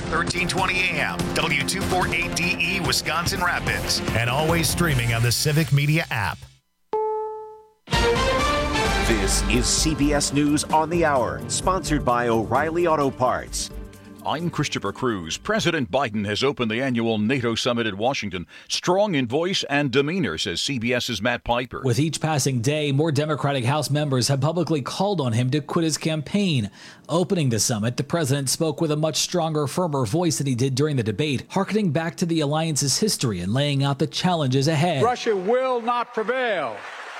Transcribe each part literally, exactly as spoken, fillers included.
thirteen twenty A M, W two forty-eight D E, Wisconsin Rapids, and always streaming on the Civic Media app. This is C B S News on the Hour, sponsored by O'Reilly Auto Parts. I'm Christopher Cruz. President Biden has opened the annual NATO summit in Washington. Strong in voice and demeanor, says CBS's Matt Piper. With each passing day, more Democratic House members have publicly called on him to quit his campaign. Opening the summit, the president spoke with a much stronger, firmer voice than he did during the debate, hearkening back to the alliance's history and laying out the challenges ahead. Russia will not prevail.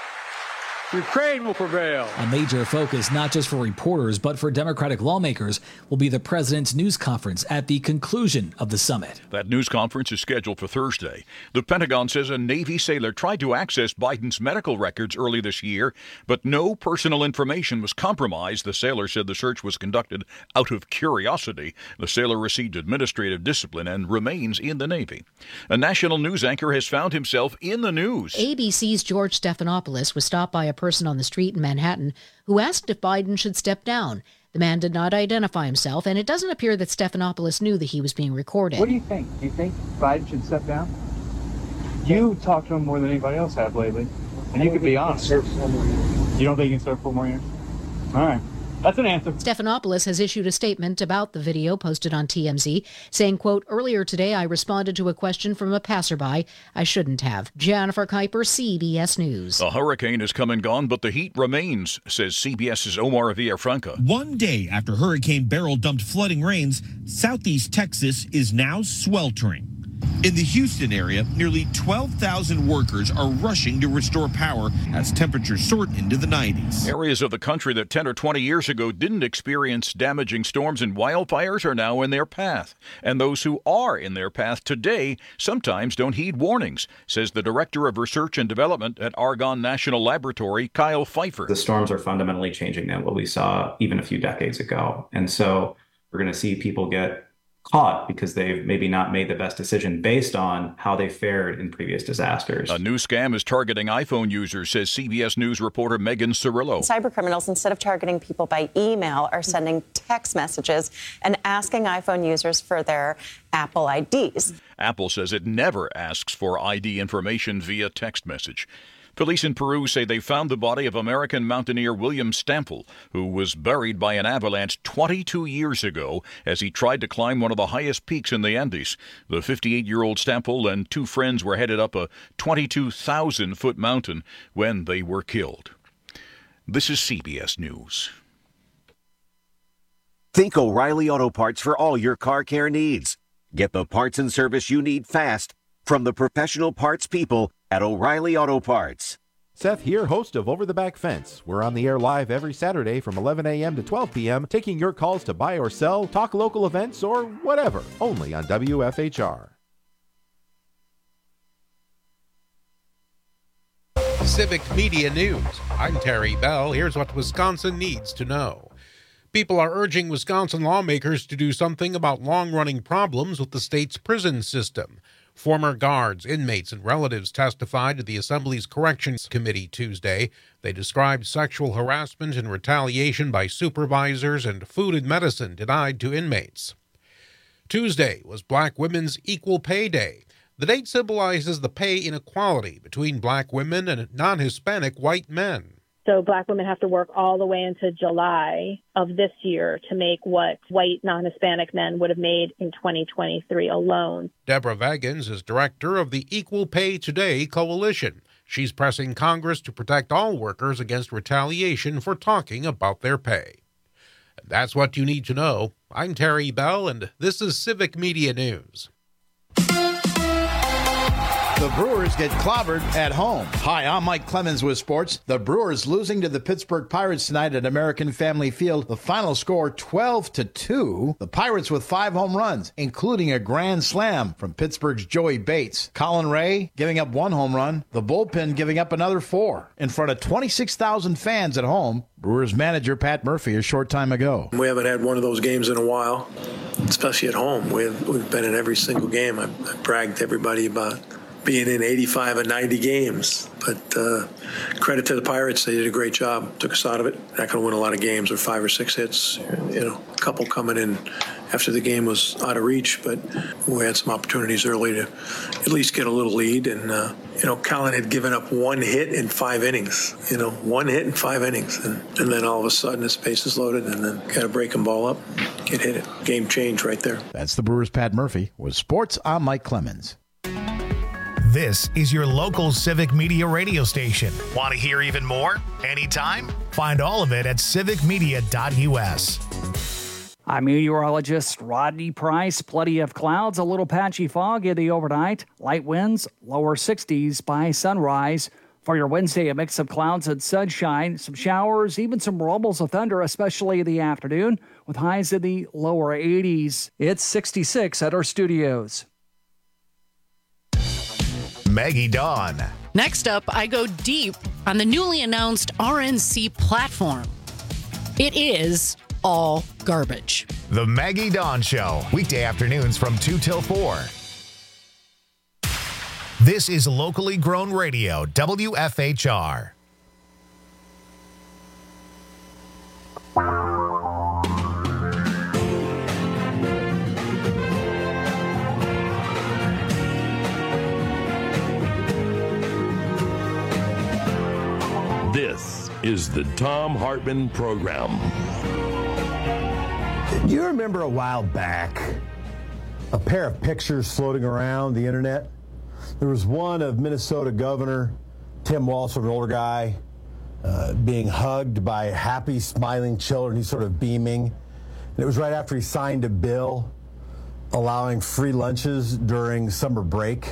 Ukraine will prevail. A major focus, not just for reporters, but for Democratic lawmakers, will be the president's news conference at the conclusion of the summit. That news conference is scheduled for Thursday. The Pentagon says a Navy sailor tried to access Biden's medical records early this year, but no personal information was compromised. The sailor said the search was conducted out of curiosity. The sailor received administrative discipline and remains in the Navy. A national news anchor has found himself in the news. A B C's George Stephanopoulos was stopped by a person on the street in Manhattan who asked if Biden should step down. The man did not identify himself, and it doesn't appear that Stephanopoulos knew that he was being recorded. What do you think? Do you think Biden should step down? You talked to him more than anybody else have lately, and you could be honest. You don't think he can serve four more years? All right. That's an answer. Stephanopoulos has issued a statement about the video posted on T M Z, saying, quote, earlier today I responded to a question from a passerby. I shouldn't have. Jennifer Kuiper, C B S News. A hurricane has come and gone, but the heat remains, says CBS's Omar Villafranca. One day after Hurricane Beryl dumped flooding rains, southeast Texas is now sweltering. In the Houston area, nearly twelve thousand workers are rushing to restore power as temperatures soar into the nineties. Areas of the country that ten or twenty years ago didn't experience damaging storms and wildfires are now in their path. And those who are in their path today sometimes don't heed warnings, says the Director of Research and Development at Argonne National Laboratory, Kyle Pfeiffer. The storms are fundamentally changing than what we saw even a few decades ago. And so we're going to see people get caught because they've maybe not made the best decision based on how they fared in previous disasters. A new scam is targeting iPhone users, says C B S News reporter Megan Cirillo. Cybercriminals, instead of targeting people by email, are sending text messages and asking iPhone users for their Apple I Ds. Apple says it never asks for I D information via text message. Police in Peru say they found the body of American mountaineer William Stample, who was buried by an avalanche twenty-two years ago as he tried to climb one of the highest peaks in the Andes. The fifty-eight-year-old Stample and two friends were headed up a twenty-two thousand foot mountain when they were killed. This is C B S News. Think O'Reilly Auto Parts for all your car care needs. Get the parts and service you need fast from the professional parts people at O'Reilly Auto Parts. Seth here, host of Over the Back Fence. We're on the air live every Saturday from eleven a.m. to twelve p.m., taking your calls to buy or sell, talk local events, or whatever, only on W F H R. Civic Media News. I'm Terry Bell. Here's what Wisconsin needs to know. People are urging Wisconsin lawmakers to do something about long-running problems with the state's prison system. Former guards, inmates, and relatives testified to the Assembly's Corrections Committee Tuesday. They described sexual harassment and retaliation by supervisors and food and medicine denied to inmates. Tuesday was Black Women's Equal Pay Day. The date symbolizes the pay inequality between black women and non-Hispanic white men. So black women have to work all the way into July of this year to make what white non-Hispanic men would have made in twenty twenty-three alone. Deborah Vagans is director of the Equal Pay Today Coalition. She's pressing Congress to protect all workers against retaliation for talking about their pay. And that's what you need to know. I'm Terry Bell, and this is Civic Media News. The Brewers get clobbered at home. Hi, I'm Mike Clemens with sports. The Brewers losing to the Pittsburgh Pirates tonight at American Family Field. The final score twelve to two. The Pirates with five home runs, including a grand slam from Pittsburgh's Joey Bates. Colin Ray giving up one home run. The bullpen giving up another four. In front of twenty-six thousand fans at home. Brewers manager Pat Murphy a short time ago. We haven't had one of those games in a while, especially at home. We've, we've been in every single game. I, I bragged to everybody about being in eighty-five and ninety games. But uh, credit to the Pirates. They did a great job. Took us out of it. Not going to win a lot of games with five or six hits. You know, a couple coming in after the game was out of reach, but we had some opportunities early to at least get a little lead. And, uh, you know, Colin had given up one hit in five innings, you know, one hit in five innings. And, and then all of a sudden his base is loaded and then got a breaking ball up, get hit it. Game change right there. That's the Brewers' Pat Murphy. With sports, I'm Mike Clemens. This is your local Civic Media radio station. Want to hear even more? Anytime? Find all of it at civic media dot u s. I'm meteorologist Rodney Price. Plenty of clouds, a little patchy fog in the overnight. Light winds, lower sixties by sunrise. For your Wednesday, a mix of clouds and sunshine, some showers, even some rumbles of thunder, especially in the afternoon, with highs in the lower eighties. It's sixty-six at our studios. Maggie Dawn. Next up, I go deep on the newly announced R N C platform. It is all garbage. The Maggie Dawn Show, weekday afternoons from two till four. This is locally grown radio, W F H R. This is the Thom Hartmann Program. Do you remember a while back a pair of pictures floating around the internet? There was one of Minnesota Governor Tim Walz, an older guy, uh, being hugged by happy, smiling children. He's sort of beaming. And it was right after he signed a bill allowing free lunches during summer break.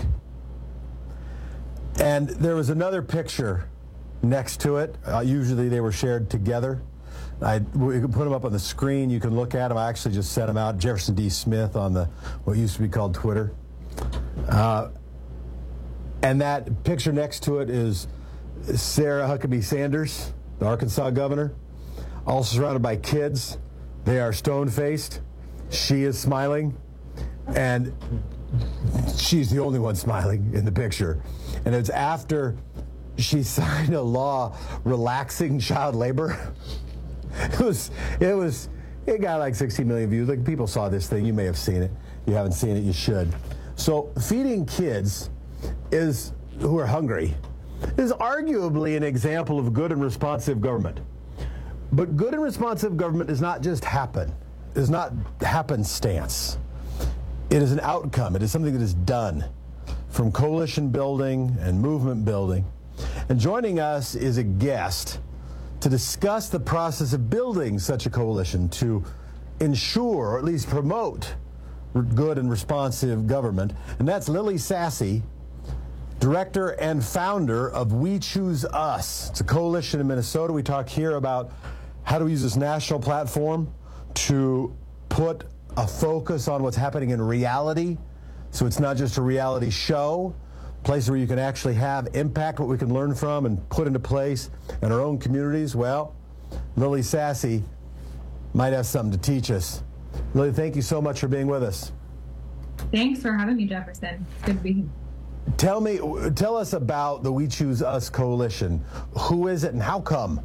And there was another picture next to it. Uh, usually they were shared together. I, we can put them up on the screen. You can look at them. I actually just sent them out. Jefferson D. Smith on the what used to be called Twitter. Uh, and that picture next to it is Sarah Huckabee Sanders, the Arkansas governor, also surrounded by kids. They are stone-faced. She is smiling, and she's the only one smiling in the picture. And it's after she signed a law relaxing child labor. It was, it was, it got like sixteen million views. Like, people saw this thing. You may have seen it. If you haven't seen it, you should. So feeding kids is who are hungry is arguably an example of good and responsive government. But good and responsive government does not just happen. It is not happenstance. It is an outcome. It is something that is done from coalition building and movement building. And joining us is a guest to discuss the process of building such a coalition to ensure, or at least promote, good and responsive government. And that's Lily Sassy, director and founder of We Choose Us. It's a coalition in Minnesota. We talk here about how to use this national platform to put a focus on what's happening in reality, so it's not just a reality show, a place where you can actually have impact, what we can learn from and put into place in our own communities. Well, Lily Sassy might have something to teach us. Lily, thank you so much for being with us. Thanks for having me, Jefferson. It's good to be here. Tell me, tell us about the We Choose Us coalition. Who is it and how come?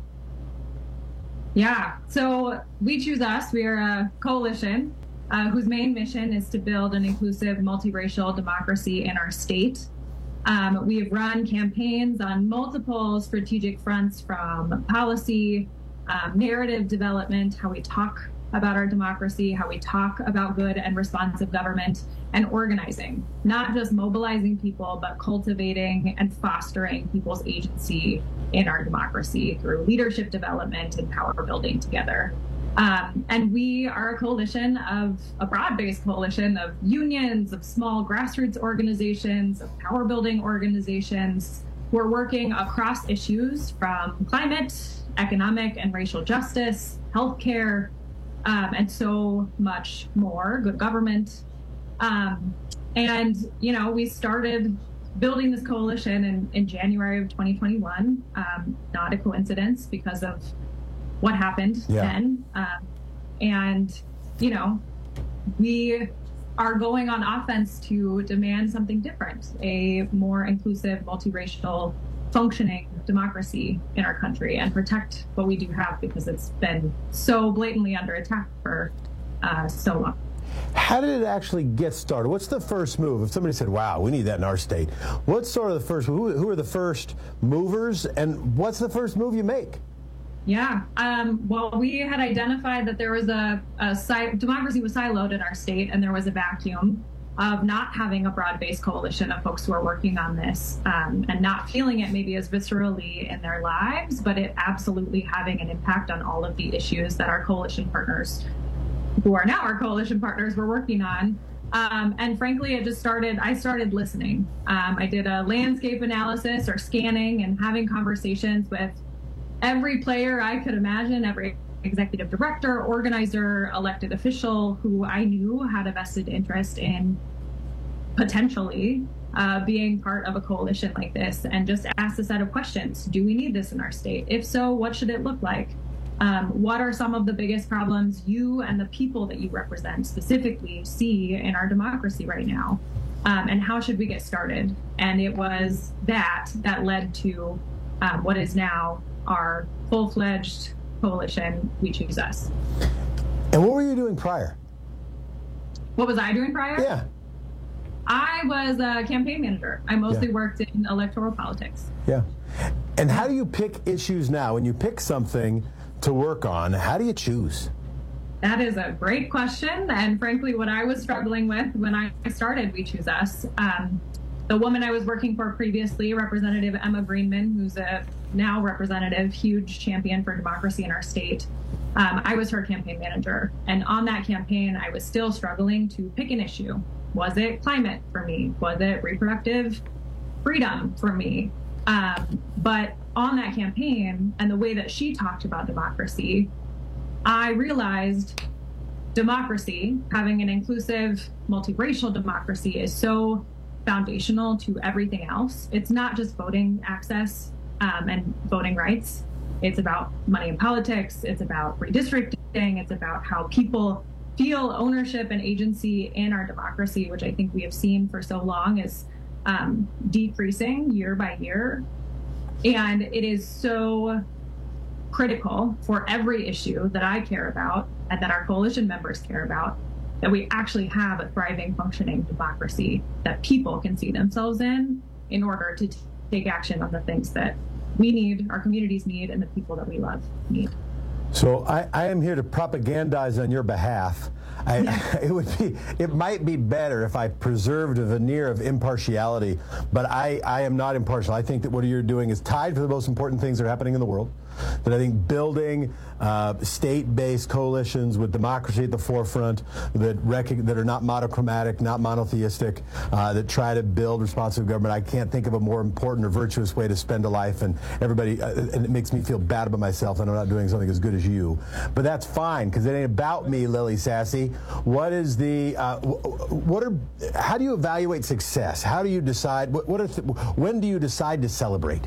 Yeah, so We Choose Us, we are a coalition uh, whose main mission is to build an inclusive, multiracial democracy in our state. Um, we have run campaigns on multiple strategic fronts, from policy, um, narrative development, how we talk about our democracy, how we talk about good and responsive government, and organizing, not just mobilizing people, but cultivating and fostering people's agency in our democracy through leadership development and power building together. Um, and we are a coalition of a broad-based coalition of unions, of small grassroots organizations, of power building organizations who are working across issues from climate, economic and racial justice, healthcare, um, and so much more, good government. Um, and, you know, we started building this coalition in, in January of twenty twenty-one, um, not a coincidence because of what happened yeah. then. Um, and, you know, we are going on offense to demand something different, a more inclusive, multiracial, functioning democracy in our country, and protect what we do have, because it's been so blatantly under attack for uh, so long. How did it actually get started? What's the first move? If somebody said, wow, we need that in our state, what's sort of the first, who, who are the first movers, and what's the first move you make? Yeah, um, well, we had identified that there was a, a si- democracy was siloed in our state, and there was a vacuum of not having a broad-based coalition of folks who are working on this um, and not feeling it maybe as viscerally in their lives, but it absolutely having an impact on all of the issues that our coalition partners, who are now our coalition partners, were working on. Um, and frankly, it just started, I started listening. Um, I did a landscape analysis or scanning and having conversations with every player I could imagine, every executive director, organizer, elected official who I knew had a vested interest in potentially uh, being part of a coalition like this, and just asked a set of questions. Do we need this in our state? If so, what should it look like? Um, what are some of the biggest problems you and the people that you represent specifically see in our democracy right now? Um, and how should we get started? And it was that that led to um, what is now our full-fledged coalition, We Choose Us. And what were you doing prior? What was I doing prior? Yeah. I was a campaign manager. I mostly Yeah. worked in electoral politics. Yeah. And how do you pick issues now? When you pick something to work on, how do you choose? That is a great question. And frankly, what I was struggling with when I started We Choose Us, um, the woman I was working for previously, Representative Emma Greenman, who's a now representative, huge champion for democracy in our state, um, I was her campaign manager. And on that campaign, I was still struggling to pick an issue. Was it climate for me? Was it reproductive freedom for me? Um, but on that campaign and the way that she talked about democracy, I realized democracy, having an inclusive, multiracial democracy, is so foundational to everything else. It's not just voting access um, and voting rights. It's about money in politics. It's about redistricting. It's about how people feel ownership and agency in our democracy, which I think we have seen for so long is um, decreasing year by year. And it is so critical for every issue that I care about and that our coalition members care about, that we actually have a thriving, functioning democracy that people can see themselves in in order to t- take action on the things that we need, our communities need, and the people that we love need. So I, I am here to propagandize on your behalf. I, yeah. It would be, it might be better if I preserved a veneer of impartiality, but I, I am not impartial. I think that what you're doing is tied for the most important things that are happening in the world. That I think building uh, state-based coalitions with democracy at the forefront, that rec- that are not monochromatic, not monotheistic, uh, that try to build responsive government. I can't think of a more important or virtuous way to spend a life, and everybody, uh, and it makes me feel bad about myself that I'm not doing something as good as you. But that's fine, because it ain't about me, Lily Sassy. What is the, uh, what are, how do you evaluate success? How do you decide, what, what are th- when do you decide to celebrate?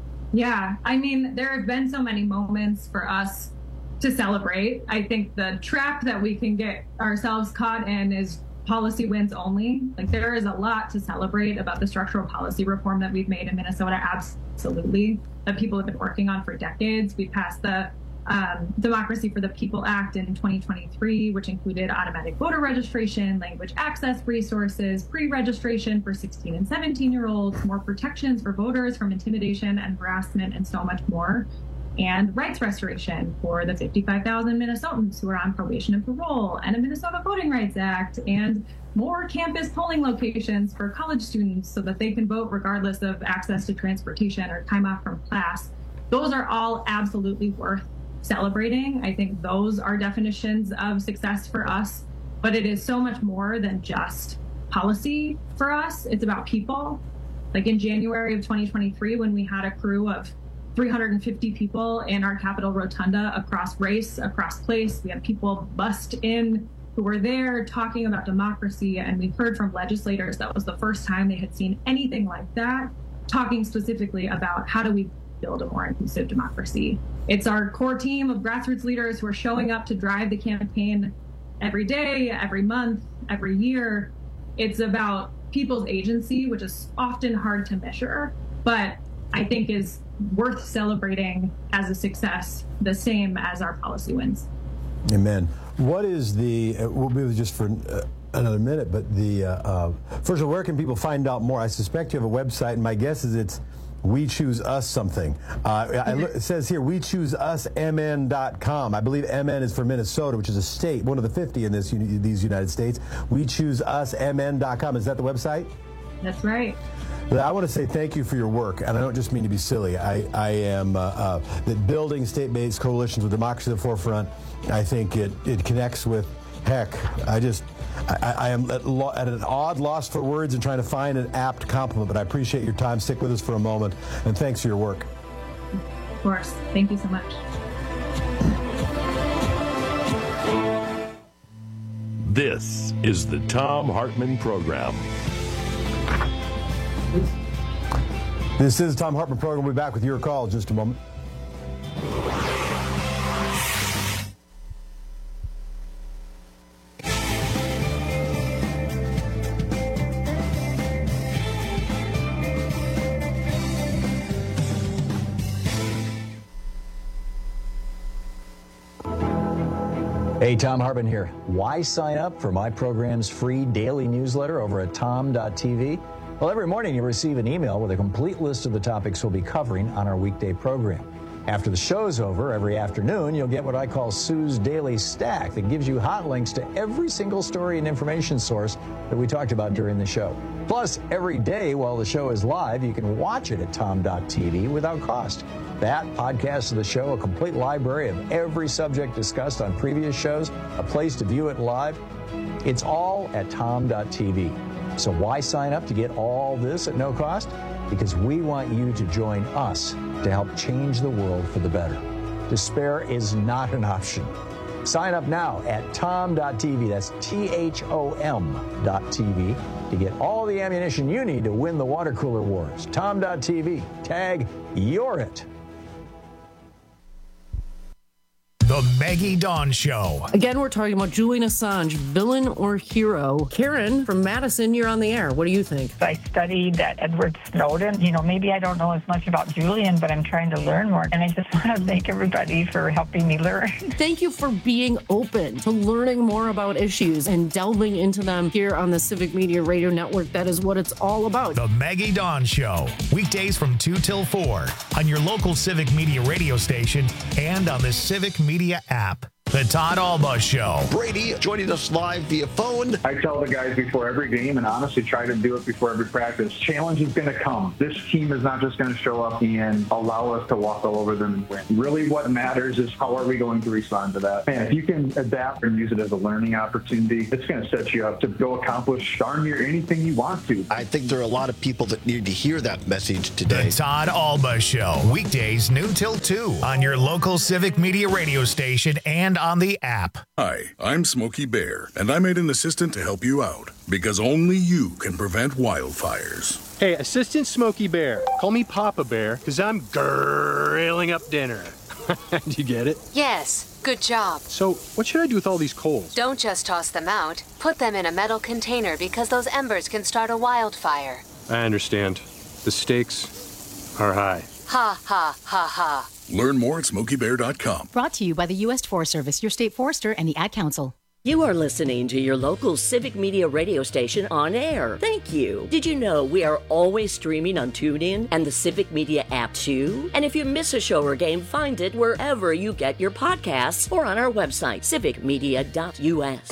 Yeah, I mean, there have been so many moments for us to celebrate. I think the trap that we can get ourselves caught in is policy wins only. Like, there is a lot to celebrate about the structural policy reform that we've made in Minnesota, absolutely, that people have been working on for decades. We passed the um, Democracy for the People Act in twenty twenty-three, which included automatic voter registration, language access resources, pre-registration for sixteen and seventeen-year-olds, more protections for voters from intimidation and harassment, and so much more, and rights restoration for the fifty-five thousand Minnesotans who are on probation and parole, and a Minnesota Voting Rights Act, and more campus polling locations for college students so that they can vote regardless of access to transportation or time off from class. Those are all absolutely worth celebrating. I think those are definitions of success for us, but it is so much more than just policy for us. It's about people. Like in January of twenty twenty-three, when we had a crew of three hundred fifty people in our Capitol Rotunda across race, across place, we had people bussed in who were there talking about democracy, and we heard from legislators that was the first time they had seen anything like that, talking specifically about how do we build a more inclusive democracy. It's our core team of grassroots leaders who are showing up to drive the campaign every day, every month, every year. It's about people's agency, which is often hard to measure, but I think is worth celebrating as a success, the same as our policy wins. Amen. what is the, uh, we'll be with just for uh, another minute, but the, uh, uh, first of all, where can people find out more? I suspect you have a website, and my guess is it's We Choose Us something. Uh, I, it says here, we choose us m n dot com. I believe M N is for Minnesota, which is a state, one of the fifty in this these United States. we choose us m n dot com. Is that the website? That's right. I want to say thank you for your work, and I don't just mean to be silly. I, I am uh, uh, that building state-based coalitions with democracy at the forefront, I think it, it connects with, heck, I just, I, I am at, lo- at an odd loss for words and trying to find an apt compliment, but I appreciate your time. Stick with us for a moment, and thanks for your work. Of course. Thank you so much. This is the Thom Hartmann Program. This is the Thom Hartmann Program. We'll be back with your call in just a moment. Hey, Thom Hartmann here. Why sign up for my program's free daily newsletter over at tom dot t v? Well, every morning you receive an email with a complete list of the topics we'll be covering on our weekday program. After the show's over, every afternoon, you'll get what I call Sue's Daily Stack that gives you hot links to every single story and information source that we talked about during the show. Plus, every day while the show is live, you can watch it at tom dot t v without cost. That, podcast of the show, a complete library of every subject discussed on previous shows, a place to view it live. It's all at tom dot t v. So why sign up to get all this at no cost? Because we want you to join us to help change the world for the better. Despair is not an option. Sign up now at tom dot t v. That's T H O M dot T V to get all the ammunition you need to win the water cooler wars. tom dot t v. Tag You're It. The Maggie Dawn Show. Again, we're talking about Julian Assange, villain or hero. Karen from Madison, you're on the air. What do you think? I studied that Edward Snowden. You know, maybe I don't know as much about Julian, but I'm trying to learn more. And I just want to thank everybody for helping me learn. Thank you for being open to learning more about issues and delving into them here on the Civic Media Radio Network. That is what it's all about. The Maggie Dawn Show. Weekdays from two till four on your local Civic Media radio station and on the Civic Media app. The Todd Alba Show. Brady joining us live via phone. I tell the guys before every game, and honestly try to do it before every practice, challenge is going to come. This team is not just going to show up and allow us to walk all over them and win. Really what matters is how are we going to respond to that. And if you can adapt and use it as a learning opportunity, it's going to set you up to go accomplish darn near anything you want to. I think there are a lot of people that need to hear that message today. The Todd Alba Show. Weekdays noon till two on your local Civic Media radio station and on the app. Hi, I'm Smokey Bear, and I made an assistant to help you out, because only you can prevent wildfires. Hey, Assistant Smokey Bear, call me Papa Bear, because I'm grilling up dinner. Did you get it? Yes, good job. So, what should I do with all these coals? Don't just toss them out. Put them in a metal container because those embers can start a wildfire. I understand. The stakes are high. Ha, ha, ha, ha. Learn more at smokey bear dot com. Brought to you by the U S Forest Service, your state forester, and the Ad Council. You are listening to your local Civic Media radio station on air. Thank you. Did you know we are always streaming on TuneIn and the Civic Media app too? And if you miss a show or game, find it wherever you get your podcasts or on our website, civic media dot u s.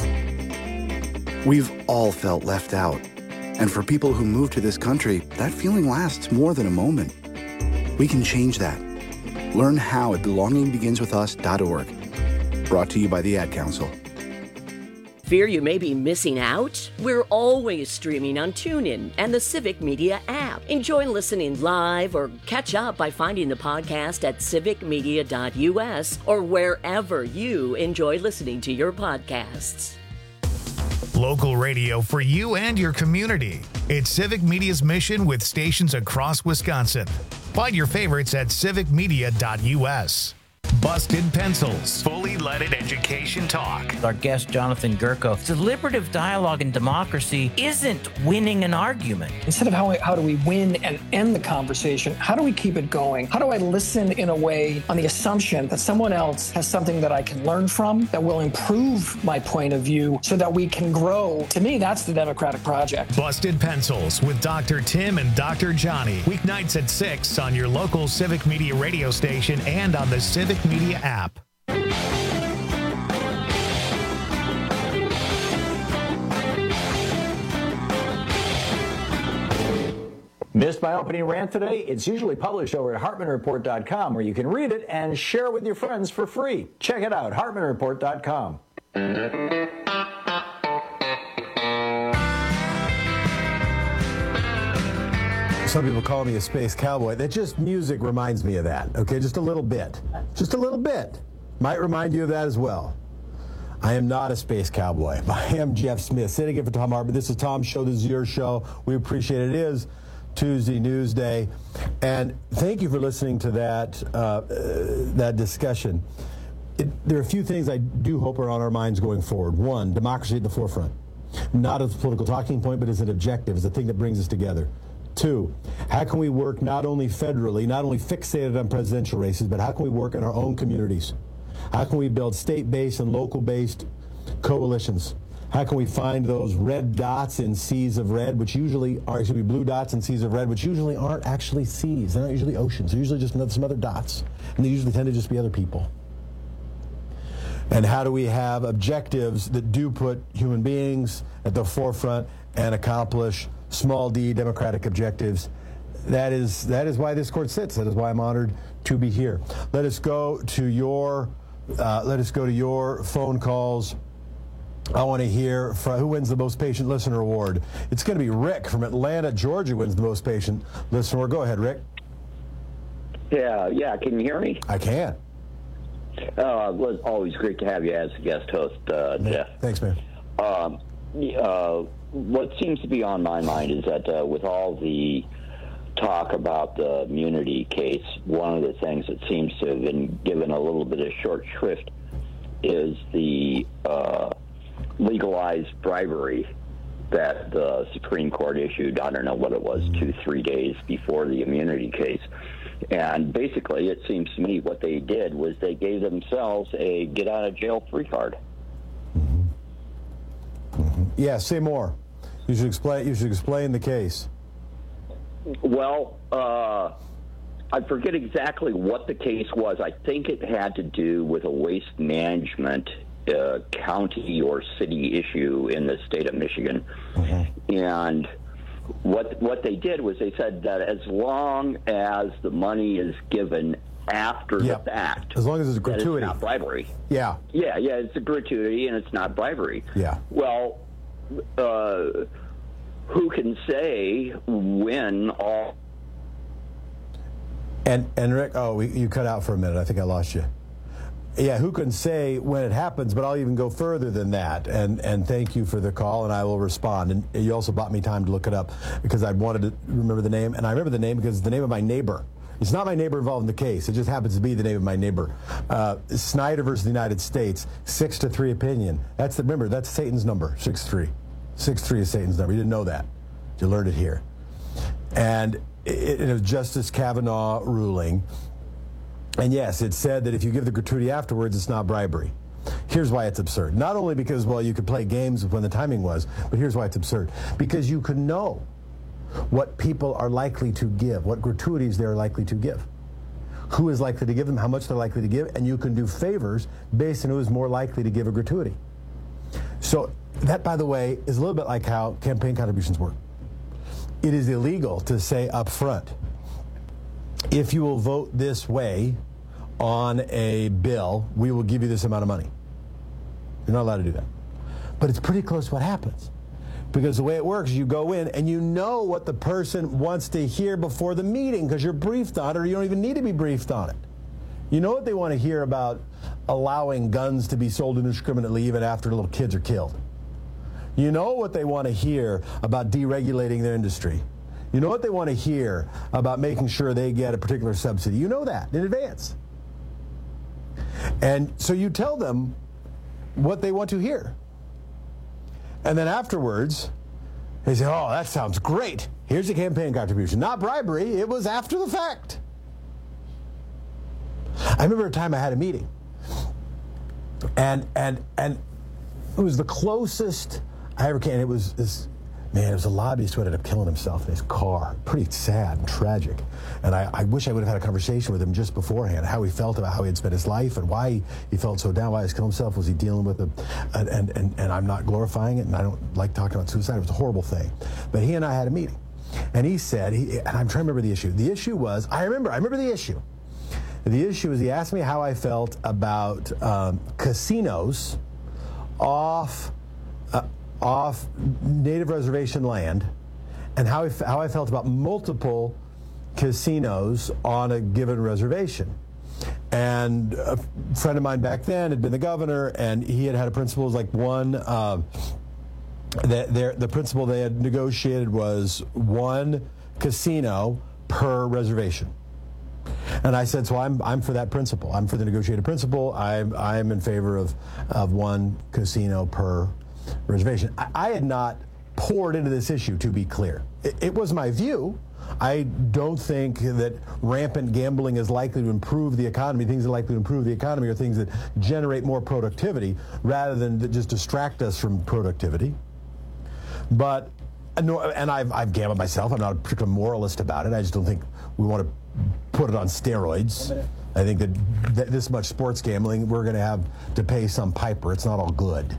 We've all felt left out. And for people who move to this country, that feeling lasts more than a moment. We can change that. Learn how at belonging begins with us dot org. Brought to you by the Ad Council. Fear you may be missing out? We're always streaming on TuneIn and the Civic Media app. Enjoy listening live or catch up by finding the podcast at civic media dot u s or wherever you enjoy listening to your podcasts. Local radio for you and your community. It's Civic Media's mission with stations across Wisconsin. Find your favorites at civic media dot u s. Busted Pencils, fully leaded education talk. Our guest, Jonathan Gerko. Deliberative dialogue in democracy isn't winning an argument. Instead of how, how do we win and end the conversation, how do we keep it going? How do I listen in a way on the assumption that someone else has something that I can learn from, that will improve my point of view so that we can grow? To me, that's the democratic project. Busted Pencils with Doctor Tim and Doctor Johnny. Weeknights at six on your local Civic Media radio station and on the Civic Media app. Missed my opening rant today? It's usually published over at Hartman Report dot com, where you can read it and share it with your friends for free. Check it out, Hartman Report dot com. Some people call me a space cowboy. That just music reminds me of that, okay? Just a little bit. Just a little bit. Might remind you of that as well. I am not a space cowboy. I am Jeff Smith, sitting in for Tom Hartman. This is Tom's show. This is your show. We appreciate it. It is Tuesday News Day. And thank you for listening to that, uh, uh, that discussion. It, there are a few things I do hope are on our minds going forward. One, democracy at the forefront. Not as a political talking point, but as an objective, as a thing that brings us together. Two, how can we work not only federally, not only fixated on presidential races, but how can we work in our own communities? How can we build state-based and local-based coalitions? How can we find those red dots in seas of red, which usually are, excuse me, blue dots in seas of red, which usually aren't actually seas. They're not usually oceans. They're usually just some other dots. And they usually tend to just be other people. And how do we have objectives that do put human beings at the forefront and accomplish small d democratic objectives? That is that is why this court sits. That is why I'm honored to be here. Let us go to your uh, let us go to your phone calls. I want to hear from who wins the most patient listener award. It's going to be Rick from Atlanta, Georgia, wins the most patient listener award. Go ahead, Rick. Yeah, yeah. Can you hear me? I can. Uh, it was always great to have you as a guest host, uh, Jeff. Thanks, man. Um, uh, what seems to be on my mind is that uh, with all the talk about the immunity case, one of the things that seems to have been given a little bit of short shrift is the uh, legalized bribery that the Supreme Court issued, I don't know what it was, two, three days before the immunity case. And basically, it seems to me what they did was they gave themselves a get-out-of-jail-free card. Mm-hmm. Mm-hmm. Yeah, say more. You should explain. You should explain the case. Well, uh, I forget exactly what the case was. I think it had to do with a waste management uh, county or city issue in the state of Michigan, mm-hmm. and what what they did was they said that as long as the money is given after yep. the fact, as long as it's a gratuity, it's not bribery. Yeah, yeah, yeah. It's a gratuity and it's not bribery. Yeah. Well, uh, who can say when all? And and Rick, oh, we, you cut out for a minute. I think I lost you. Yeah, who can say when it happens, but I'll even go further than that. And and thank you for the call, and I will respond. And you also bought me time to look it up because I wanted to remember the name. And I remember the name because it's the name of my neighbor. It's not my neighbor involved in the case. It just happens to be the name of my neighbor. Uh, Snyder versus the United States, six to three opinion. That's the, remember, that's Satan's number, six three. six three is Satan's number. You didn't know that. You learned it here. And it, it was Justice Kavanaugh ruling. And yes, it said that if you give the gratuity afterwards, it's not bribery. Here's why it's absurd. Not only because, well, you could play games with when the timing was, but here's why it's absurd. Because you could know what people are likely to give, what gratuities they're likely to give, who is likely to give them, how much they're likely to give, and you can do favors based on who is more likely to give a gratuity. So that, by the way, is a little bit like how campaign contributions work. It is illegal to say up front, if you will vote this way on a bill, we will give you this amount of money. You're not allowed to do that. But it's pretty close to what happens. Because the way it works, you go in and you know what the person wants to hear before the meeting because you're briefed on it, or you don't even need to be briefed on it. You know what they want to hear about allowing guns to be sold indiscriminately even after little kids are killed. You know what they want to hear about deregulating their industry. You know what they want to hear about making sure they get a particular subsidy. You know that in advance. And so you tell them what they want to hear. And then afterwards, they say, oh, that sounds great. Here's a campaign contribution. Not bribery. It was after the fact. I remember a time I had a meeting. And and and it was the closest I ever came. It was this, man, it was a lobbyist who ended up killing himself in his car. Pretty sad and tragic. And I, I wish I would have had a conversation with him just beforehand, how he felt about how he had spent his life and why he felt so down, why he was killing himself. Was he dealing with a, and, and, and, and I'm not glorifying it, and I don't like talking about suicide. It was a horrible thing. But he and I had a meeting. And he said, he, and I'm trying to remember the issue. The issue was, I remember, I remember the issue. The issue is he asked me how I felt about um, casinos off uh, off native reservation land, and how I, how I felt about multiple casinos on a given reservation. And a friend of mine back then had been the governor, and he had had a principle was like one. Uh, the, the principle they had negotiated was one casino per reservation. And I said, so I'm I'm for that principle. I'm for the negotiated principle. I'm I'm in favor of of one casino per reservation. I, I had not poured into this issue, to be clear. It, it was my view. I don't think that rampant gambling is likely to improve the economy. Things that are likely to improve the economy are things that generate more productivity rather than to just distract us from productivity. But and I've I've gambled myself. I'm not a particular moralist about it. I just don't think we want to put it on steroids. I think that, that this much sports gambling, we're going to have to pay some piper. It's not all good.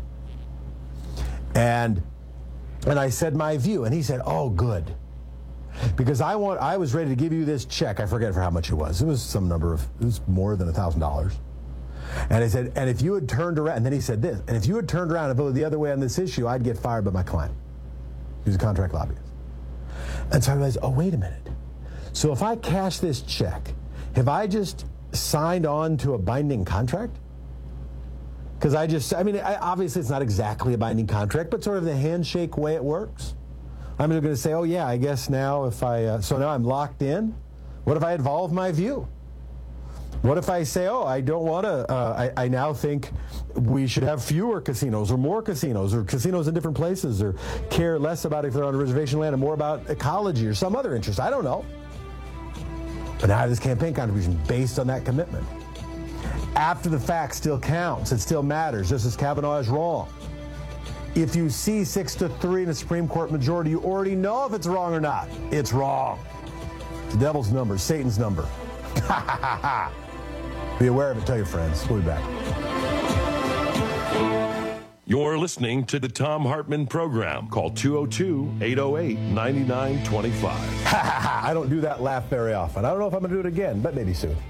And and I said my view, and he said, "Oh, good," because I want. I was ready to give you this check. I forget for how much it was. It was some number of. It was more than a thousand dollars. And I said, and if you had turned around, and then he said this, and if you had turned around and voted the other way on this issue, I'd get fired by my client. He was a contract lobbyist. And so I realized, oh, wait a minute. So if I cash this check, have I just signed on to a binding contract? Because I just, I mean, I, obviously it's not exactly a binding contract, but sort of the handshake way it works. I'm just going to say, oh yeah, I guess now if I, uh, so now I'm locked in. What if I involve my view? What if I say, oh, I don't want to, uh, I, I now think we should have fewer casinos or more casinos or casinos in different places or care less about if they're on reservation land and more about ecology or some other interest. I don't know. But now I have this campaign contribution based on that commitment. After the fact still counts. It still matters. Justice Kavanaugh is wrong. If you see six to three in a Supreme Court majority, you already know if it's wrong or not. It's wrong. The devil's number, Satan's number. Be aware of it. Tell your friends. We'll be back. You're listening to the Thom Hartmann Program. Call two oh two, eight oh eight, nine nine two five. I don't do that laugh very often. I don't know if I'm going to do it again, but maybe soon.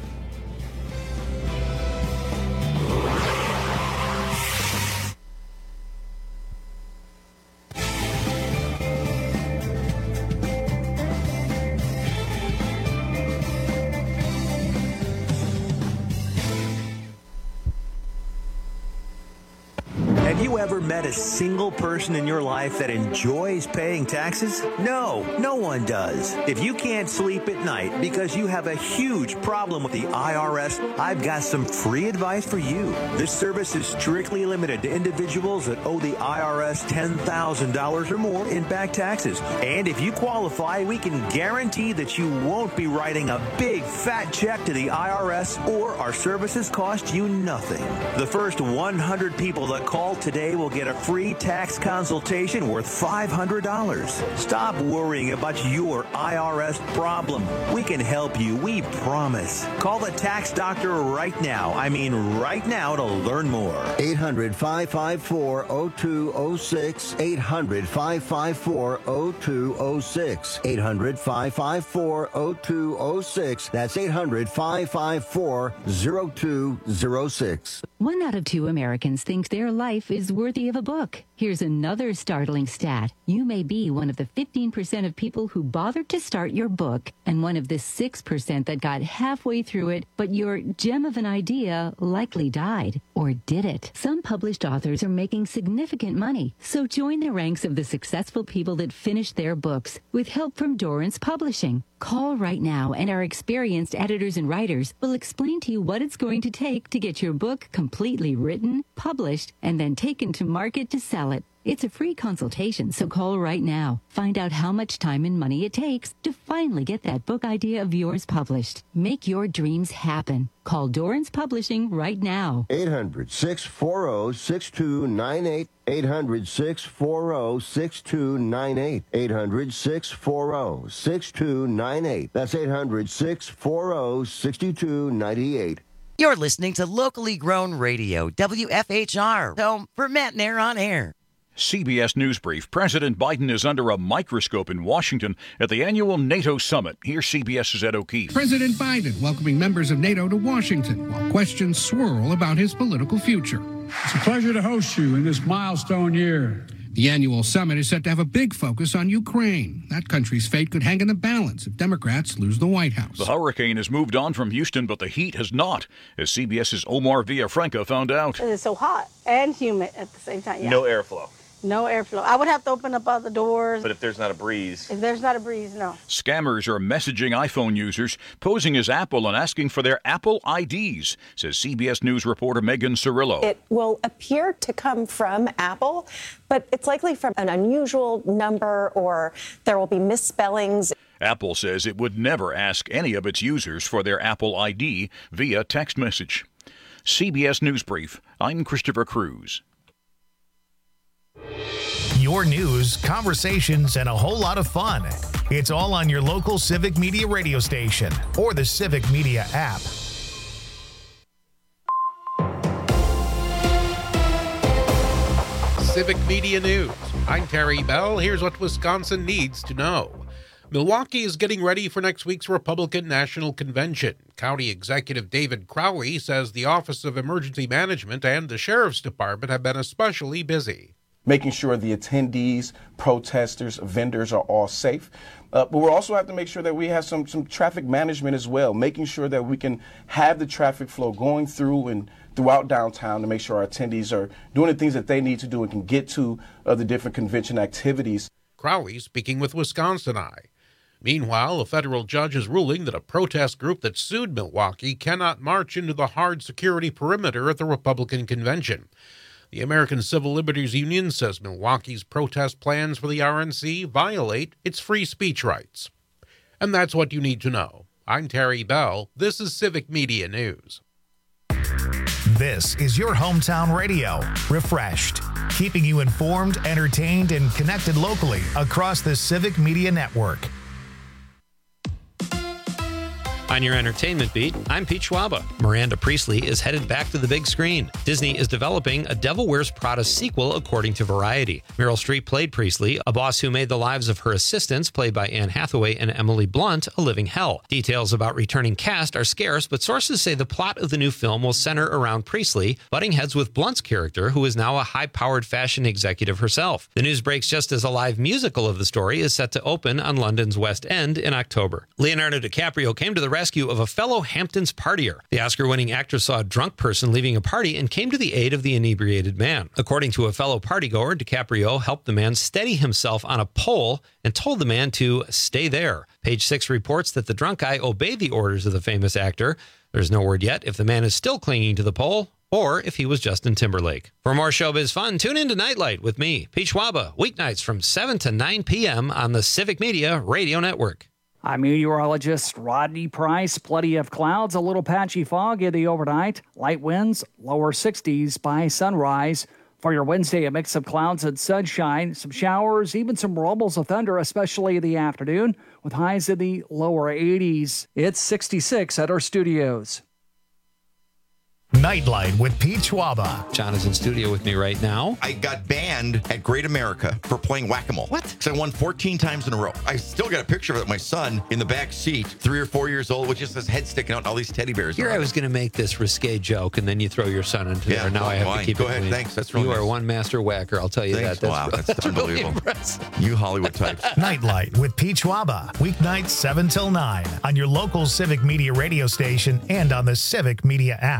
Have you ever met a single person in your life that enjoys paying taxes? No, no one does. If you can't sleep at night because you have a huge problem with the I R S, I've got some free advice for you. This service is strictly limited to individuals that owe the I R S ten thousand dollars or more in back taxes. And if you qualify, we can guarantee that you won't be writing a big fat check to the I R S, or our services cost you nothing. The first one hundred people that call today will get a free tax consultation worth five hundred dollars. Stop worrying about your I R S problem. We can help you, we promise. Call the tax doctor right now. I mean right now to learn more. eight hundred, five five four, oh two oh six. eight hundred, five five four, oh two oh six. eight hundred, five five four, oh two oh six. That's eight hundred, five five four, oh two oh six. One out of two Americans thinks their life is worthy of a book. Here's another startling stat. You may be one of the fifteen percent of people who bothered to start your book, and one of the six percent that got halfway through it, but your gem of an idea likely died. Or did it? Some published authors are making significant money, so join the ranks of the successful people that finished their books with help from Dorrance Publishing. Call right now, and our experienced editors and writers will explain to you what it's going to take to get your book completely written, published, and then taken to market to sell it. It's a free consultation, so call right now. Find out how much time and money it takes to finally get that book idea of yours published. Make your dreams happen. Call Dorrance Publishing right now. eight hundred, six four zero, six two nine eight. eight hundred, six four zero, six two nine eight. eight hundred, six four zero, six two nine eight. That's eight hundred, six four zero, six two nine eight. You're listening to locally grown radio, W F H R, home for Matt Nair on air. C B S News Brief. President Biden is under a microscope in Washington at the annual NATO summit. Here's CBS's Ed O'Keefe. President Biden welcoming members of NATO to Washington while questions swirl about his political future. It's a pleasure to host you in this milestone year. The annual summit is set to have a big focus on Ukraine. That country's fate could hang in the balance if Democrats lose the White House. The hurricane has moved on from Houston, but the heat has not, as CBS's Omar Villafranca found out. It is so hot and humid at the same time. Yeah. No airflow. No airflow. I would have to open up other doors. But if there's not a breeze? If there's not a breeze, no. Scammers are messaging iPhone users, posing as Apple and asking for their Apple I Ds, says C B S News reporter Megan Cirillo. It will appear to come from Apple, but it's likely from an unusual number or there will be misspellings. Apple says it would never ask any of its users for their Apple I D via text message. C B S News Brief. I'm Christopher Cruz. Your news, conversations, and a whole lot of fun. It's all on your local Civic Media radio station or the Civic Media app. Civic Media News. I'm Terry Bell. Here's what Wisconsin needs to know. Milwaukee is getting ready for next week's Republican National Convention. County Executive David Crowley says the Office of Emergency Management and the Sheriff's Department have been especially busy. Making sure the attendees, protesters, vendors are all safe. Uh, but we'll also have to make sure that we have some, some traffic management as well, making sure that we can have the traffic flow going through and throughout downtown to make sure our attendees are doing the things that they need to do and can get to uh, the different convention activities. Crowley speaking with Wisconsin Eye. Meanwhile, a federal judge is ruling that a protest group that sued Milwaukee cannot march into the hard security perimeter at the Republican convention. The American Civil Liberties Union says Milwaukee's protest plans for the R N C violate its free speech rights. And that's what you need to know. I'm Terry Bell. This is Civic Media News. This is your hometown radio, refreshed, keeping you informed, entertained, and connected locally across the Civic Media Network. On your entertainment beat, I'm Pete Schwaba. Miranda Priestley is headed back to the big screen. Disney is developing a Devil Wears Prada sequel, according to Variety. Meryl Streep played Priestley, a boss who made the lives of her assistants, played by Anne Hathaway and Emily Blunt, a living hell. Details about returning cast are scarce, but sources say the plot of the new film will center around Priestley, butting heads with Blunt's character, who is now a high-powered fashion executive herself. The news breaks just as a live musical of the story is set to open on London's West End in October. Leonardo DiCaprio came to the rescue of a fellow Hamptons partier. The Oscar-winning actor saw a drunk person leaving a party and came to the aid of the inebriated man. According to a fellow partygoer, DiCaprio helped the man steady himself on a pole and told the man to stay there. Page Six reports that the drunk guy obeyed the orders of the famous actor. There's no word yet if the man is still clinging to the pole or if he was Justin Timberlake. For more showbiz fun, tune in to Nightlight with me, Pete Schwaba, weeknights from seven to nine p.m. on the Civic Media Radio Network. I'm meteorologist Rodney Price. Plenty of clouds, a little patchy fog in the overnight. Light winds, lower sixties by sunrise. For your Wednesday, a mix of clouds and sunshine, some showers, even some rumbles of thunder, especially in the afternoon, with highs in the lower eighties. It's sixty-six at our studios. Nightlight with Pete Schwaba. John is in studio with me right now. I got banned at Great America for playing whack-a-mole. What? Because I won fourteen times in a row. I still got a picture of it. My son in the back seat, three or four years old, with just his head sticking out and all these teddy bears. Here I was going to make this risque joke, and then you throw your son into yeah, there. Now well, I have fine. to keep Go it ahead. clean. Thanks. That's really You nice. are one master whacker, I'll tell you Thanks. that. That's, wow, that's, that's really unbelievable. impressive. You Hollywood types. Nightlight with Pete Schwaba. Weeknights seven till nine on your local Civic Media radio station and on the Civic Media app.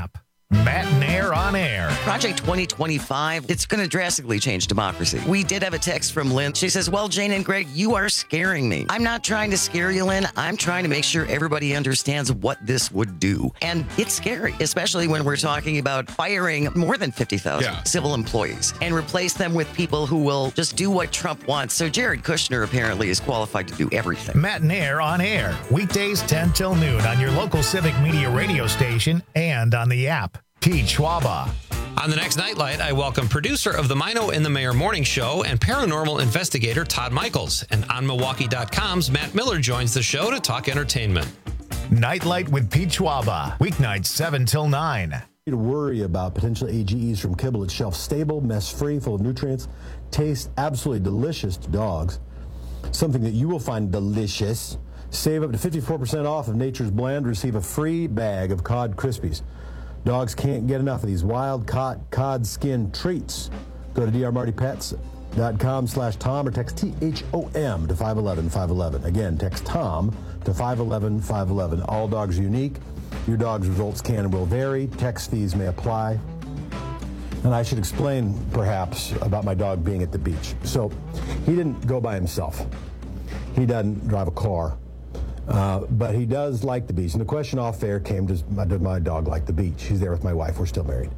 Matt Nair on air. Project twenty twenty-five, it's going to drastically change democracy. We did have a text from Lynn. She says, well, Jane and Greg, you are scaring me. I'm not trying to scare you, Lynn. I'm trying to make sure everybody understands what this would do. And it's scary, especially when we're talking about firing more than fifty thousand Yeah. civil employees and replace them with people who will just do what Trump wants. So Jared Kushner apparently is qualified to do everything. Matt Nair on air. Weekdays ten till noon on your local Civic Media radio station and on the app. Pete Schwaba. On the next Nightlight, I welcome producer of the Mino and the Mayor Morning Show and paranormal investigator Todd Michaels. And on Milwaukee dot com's Matt Miller joins the show to talk entertainment. Nightlight with Pete Schwaba. Weeknights seven till nine. To worry about potential A G Es from kibble. It's shelf stable, mess free, full of nutrients, tastes absolutely delicious to dogs. Something that you will find delicious. Save up to fifty-four percent off of Nature's Blend. Receive a free bag of Cod Krispies. Dogs can't get enough of these wild caught cod skin treats. Go to d r marty pets dot com slash Tom or text T H O M to five one one five one one. Again, text Tom to five one one five one one. All dogs are unique. Your dog's results can and will vary. Text fees may apply. And I should explain, perhaps, about my dog being at the beach. So he didn't go by himself. He doesn't drive a car. Uh, but he does like the beach. And the question off air came, does my, does my dog like the beach? He's there with my wife. We're still married.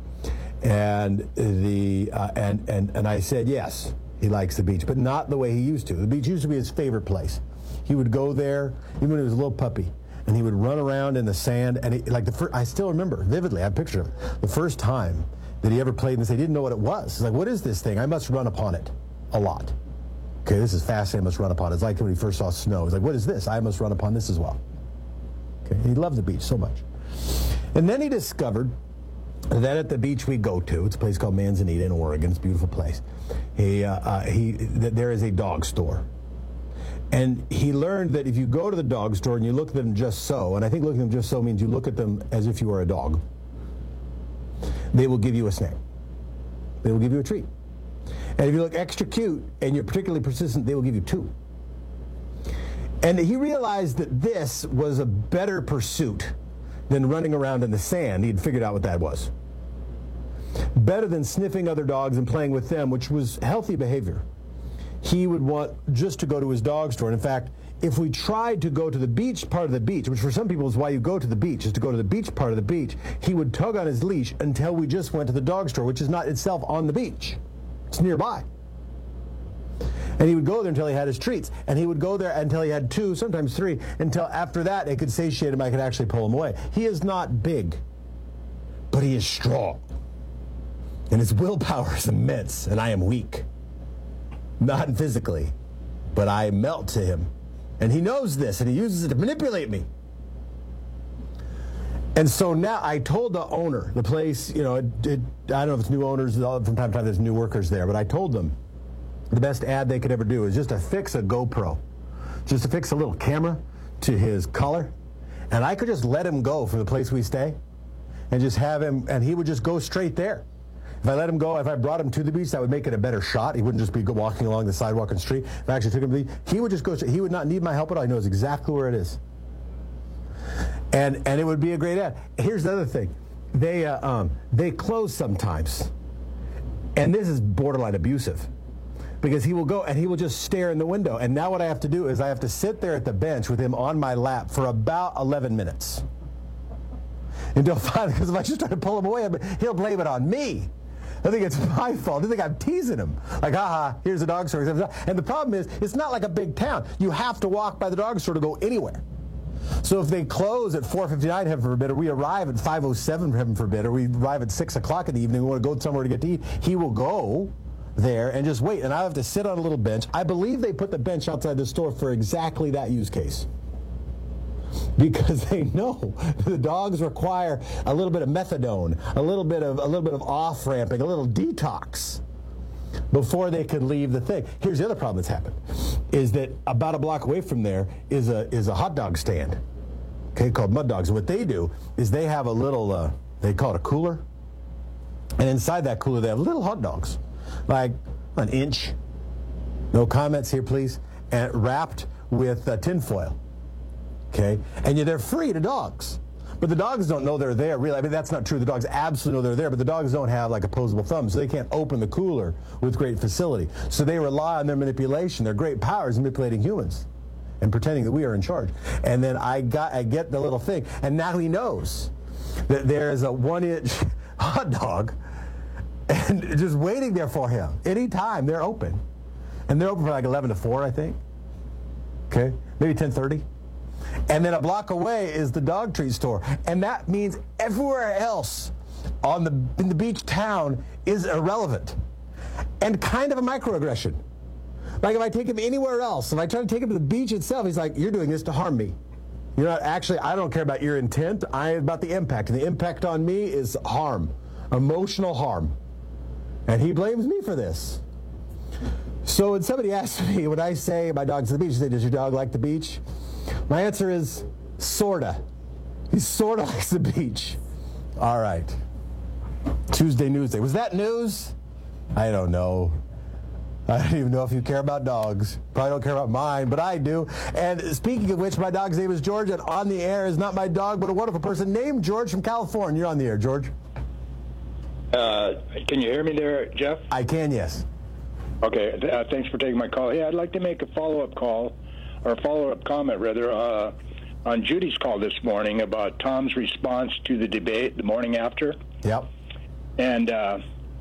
And the uh, and, and, and I said, yes, he likes the beach, but not the way he used to. The beach used to be his favorite place. He would go there, even when he was a little puppy, and he would run around in the sand. And he, like the first, I still remember vividly, I have a picture of him, the first time that he ever played in this, he didn't know what it was. He's like, what is this thing? I must run upon it a lot. Okay, this is fascinating. I must run upon it. It's like when he first saw snow. He's like, what is this? I must run upon this as well. Okay, he loved the beach so much. And then he discovered that at the beach we go to, it's a place called Manzanita in Oregon. It's a beautiful place. He, uh, uh, he, that there is a dog store. And he learned that if you go to the dog store and you look at them just so, and I think looking at them just so means you look at them as if you were a dog, they will give you a snack. They will give you a treat. And if you look extra cute and you're particularly persistent, they will give you two. And he realized that this was a better pursuit than running around in the sand. He'd figured out what that was. Better than sniffing other dogs and playing with them, which was healthy behavior. He would want just to go to his dog store. And in fact, if we tried to go to the beach part of the beach, which for some people is why you go to the beach, is to go to the beach part of the beach, he would tug on his leash until we just went to the dog store, which is not itself on the beach. It's nearby. And he would go there until he had his treats. And he would go there until he had two, sometimes three, until after that it could satiate him, I could actually pull him away. He is not big, but he is strong. And his willpower is immense, and I am weak. Not physically, but I melt to him. And he knows this, and he uses it to manipulate me. And so now I told the owner, the place, you know, it, it, I don't know if it's new owners, from time to time there's new workers there, but I told them the best ad they could ever do is just to fix a GoPro, just to fix a little camera to his collar, and I could just let him go from the place we stay and just have him, and he would just go straight there. If I let him go, if I brought him to the beach, that would make it a better shot. He wouldn't just be walking along the sidewalk and street. If I actually took him to the beach, he would just go, he would not need my help at all. He knows exactly where it is. And and it would be a great ad. Here's the other thing. They, uh, um, they close sometimes. And this is borderline abusive. Because he will go and he will just stare in the window. And now what I have to do is I have to sit there at the bench with him on my lap for about eleven minutes. Until finally, because if I just try to pull him away, he'll blame it on me. I think it's my fault. I think I'm teasing him. Like, haha, here's the dog store. And the problem is, it's not like a big town. You have to walk by the dog store to go anywhere. So if they close at four fifty-nine, heaven forbid, or we arrive at five oh seven, heaven forbid, or we arrive at six o'clock in the evening, we want to go somewhere to get to eat, he will go there and just wait. And I have to sit on a little bench. I believe they put the bench outside the store for exactly that use case. Because they know the dogs require a little bit of methadone, a little bit of a little bit of off-ramping, a little detox before they can leave the thing. Here's the other problem that's happened, is that about a block away from there is a is a hot dog stand, okay, called Mud Dogs. And what they do is they have a little, uh, they call it a cooler, and inside that cooler they have little hot dogs, like an inch, no comments here please, and wrapped with uh, tin foil. Okay, and they're free to dogs, But the dogs don't know they're there, really. I mean, that's not true. The dogs absolutely know they're there, but the dogs don't have like opposable thumbs, so they can't open the cooler with great facility. So they rely on their manipulation. Their great power is manipulating humans and pretending that we are in charge. And then I got, I get the little thing, and now he knows that there is a one-inch hot dog and just waiting there for him. Anytime they're open. And they're open for like eleven to four, I think. Okay, maybe ten thirty. And then a block away is the dog treat store. And that means everywhere else on the, in the beach town is irrelevant and kind of a microaggression. Like if I take him anywhere else, if I try to take him to the beach itself, he's like, you're doing this to harm me. You're not actually, I don't care about your intent. I about the impact. And the impact on me is harm, emotional harm. And he blames me for this. So when somebody asks me, when I say my dog's at the beach, they say, does your dog like the beach? My answer is, sorta. He sorta likes the beach. All right. Tuesday Newsday. Was that news? I don't know. I don't even know if you care about dogs. Probably don't care about mine, but I do. And speaking of which, my dog's name is George, and on the air is not my dog, but a wonderful person named George from California. You're on the air, George. Uh, can you hear me there, Jeff? I can, yes. Okay, uh, thanks for taking my call. Yeah, I'd like to make a follow-up call, or a follow-up comment, rather, uh, on Judy's call this morning about Tom's response to the debate the morning after. Yep. And uh,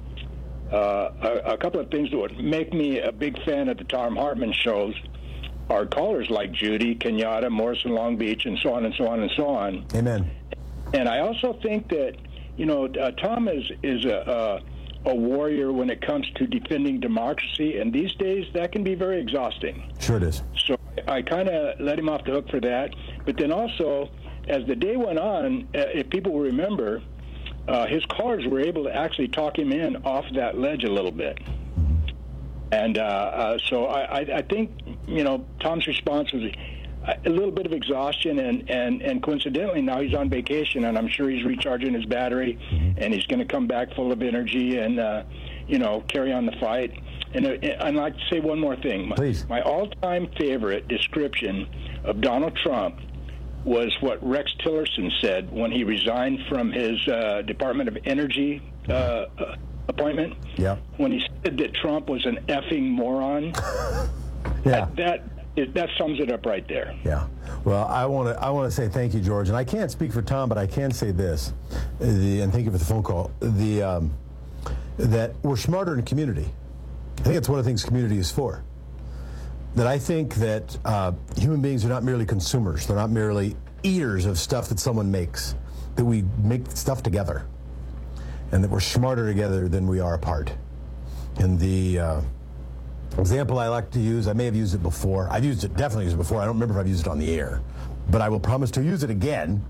uh, a, a couple of things that would make me a big fan of the Tom Hartman shows are callers like Judy, Kenyatta, Morrison, Long Beach, and so on and so on and so on. Amen. And I also think that, you know, uh, Tom is, is a... a a warrior when it comes to defending democracy, and these days that can be very exhausting. Sure it is. So I kind of let him off the hook for that. But then also, as the day went on, uh, if people will remember, uh, his callers were able to actually talk him in off that ledge a little bit. And uh, uh, so I, I, I think, you know, Tom's response was a little bit of exhaustion, and, and, and coincidentally now he's on vacation, and I'm sure he's recharging his battery, and he's going to come back full of energy and, uh, you know, carry on the fight. And uh, I'd like to say one more thing. Please. My, my all-time favorite description of Donald Trump was what Rex Tillerson said when he resigned from his uh, Department of Energy uh, uh, appointment. Yeah. When he said that Trump was an effing moron. Yeah. That, that It, that sums it up right there. Yeah. Well, I want to I want to say thank you, George. And I can't speak for Tom, but I can say this, the, and thank you for the phone call, the um, that we're smarter in community. I think that's one of the things community is for. That I think that uh, human beings are not merely consumers. They're not merely eaters of stuff that someone makes, that we make stuff together, and that we're smarter together than we are apart. And the... Uh, example I like to use, I may have used it before. I've used it, definitely used it before. I don't remember if I've used it on the air, but I will promise to use it again.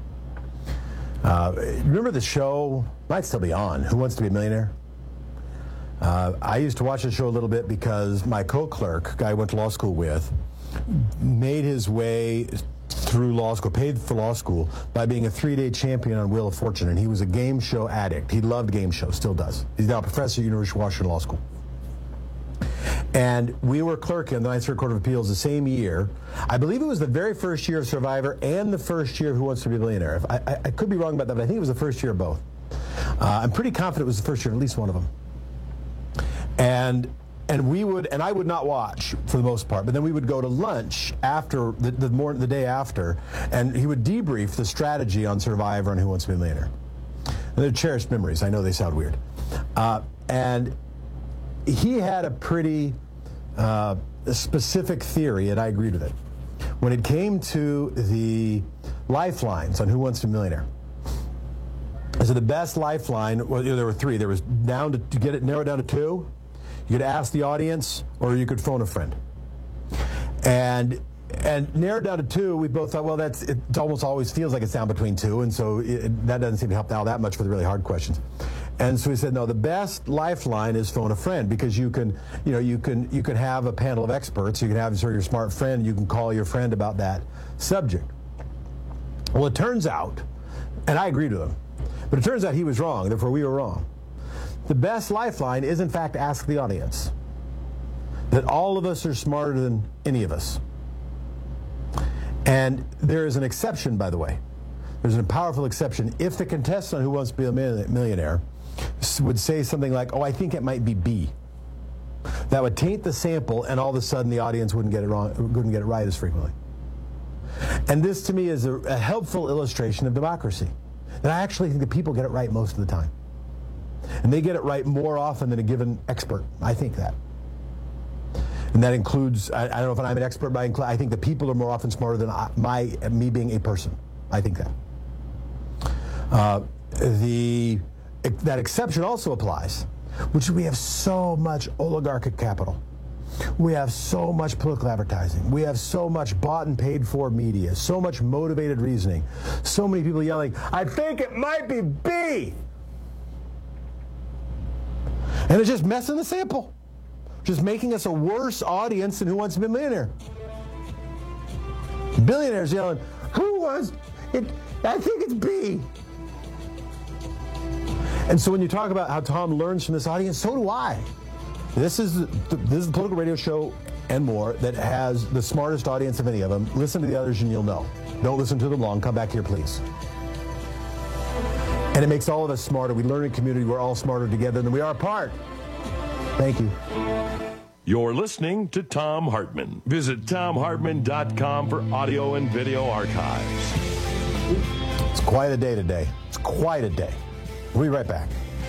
Uh, remember the show, might still be on, Who Wants to Be a Millionaire? Uh, I used to watch the show a little bit because my co-clerk, guy I went to law school with, made his way through law school, paid for law school by being a three-day champion on Wheel of Fortune, and he was a game show addict. He loved game shows, still does. He's now a professor at University of Washington Law School. And we were clerk in the Ninth Circuit Court of Appeals the same year. I believe it was the very first year of Survivor and the first year of Who Wants to Be a Millionaire. I, I, I could be wrong about that, but I think it was the first year of both. Uh, I'm pretty confident it was the first year of at least one of them. And and we would, and I would not watch for the most part, but then we would go to lunch after the the, more, the day after, and he would debrief the strategy on Survivor and Who Wants to Be a Millionaire. And they're cherished memories. I know they sound weird. Uh, and he had a pretty uh, specific theory, and I agreed with it. When it came to the lifelines on Who Wants to Be a Millionaire, so the best lifeline, well, you know, there were three. There was down to, to get it narrowed down to two. You could ask the audience, or you could phone a friend. And and narrowed down to two, we both thought, well, that's it almost always feels like it's down between two, and so it, that doesn't seem to help out that much for the really hard questions. And so we said, no, the best lifeline is phone a friend, because you can, you know, you can you can have a panel of experts. You can have sort of your smart friend. You can call your friend about that subject. Well, it turns out, and I agreed with him, but it turns out he was wrong. Therefore, we were wrong. The best lifeline is, in fact, ask the audience. That all of us are smarter than any of us. And there is an exception, by the way. there's a powerful exception. If the contestant on Who Wants to Be a Millionaire would say something like, oh, I think it might be B, that would taint the sample, and all of a sudden the audience wouldn't get it wrong, wouldn't get it right as frequently. And this, to me, is a, a helpful illustration of democracy. That I actually think that people get it right most of the time. And they get it right more often than a given expert. I think that. And that includes, I, I don't know if I'm an expert, but I, include, I think that people are more often smarter than I, my me being a person. I think that. Uh, the that exception also applies, which is we have so much oligarchic capital. We have so much political advertising. We have so much bought and paid for media, so much motivated reasoning, so many people yelling, I think it might be B. And it's just messing the sample. Just making us a worse audience than Who Wants to Be a Millionaire. Billionaires yelling, who wants it? I think it's B. And so when you talk about how Tom learns from this audience, so do I. This is, the, this is the political radio show and more that has the smartest audience of any of them. Listen to the others and you'll know. Don't listen to them long. Come back here, please. And it makes all of us smarter. We learn in community. We're all smarter together than we are apart. Thank you. You're listening to Thom Hartmann. Visit Thom Hartmann dot com for audio and video archives. It's quite a day today. It's quite a day. We'll be right back.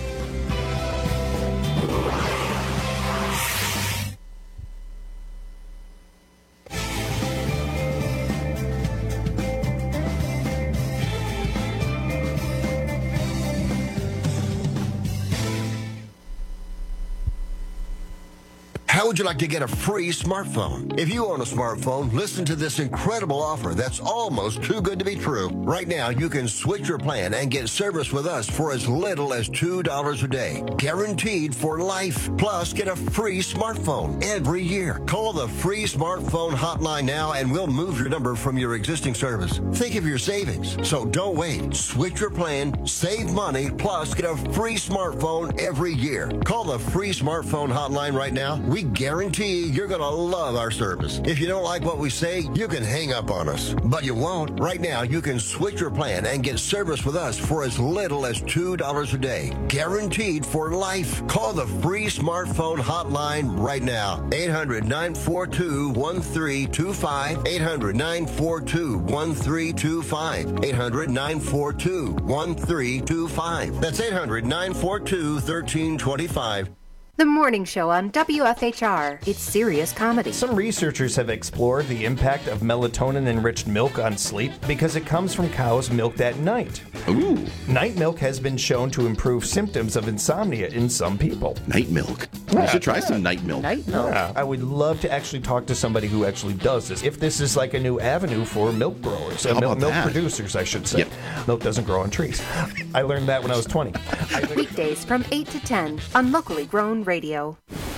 How would you like to get a free smartphone? If you own a smartphone, listen to this incredible offer that's almost too good to be true. Right now, you can switch your plan and get service with us for as little as two dollars a day. Guaranteed for life. Plus, get a free smartphone every year. Call the free smartphone hotline now and we'll move your number from your existing service. Think of your savings. So don't wait. Switch your plan, save money, plus get a free smartphone every year. Call the free smartphone hotline right now. We guarantee you're going to love our service. If you don't like what we say, you can hang up on us. But you won't. Right now, you can switch your plan and get service with us for as little as two dollars a day. Guaranteed for life. Call the free smartphone hotline right now. eight hundred, nine four two, one three two five. eight hundred, nine four two, one three two five. eight hundred, nine four two, one three two five. That's eight hundred, nine four two, one three two five. The Morning Show on W F H R. It's serious comedy. Some researchers have explored the impact of melatonin-enriched milk on sleep because it comes from cows milked at night. Ooh. Night milk has been shown to improve symptoms of insomnia in some people. Night milk. Yeah, I should try yeah. some night milk. Night milk. Yeah, I would love to actually talk to somebody who actually does this. If this is like a new avenue for milk growers, uh, How milk, about milk that? producers, I should say. Yep. Milk doesn't grow on trees. I learned that when I was twenty. Weekdays from eight to ten on Locally Grown Radio.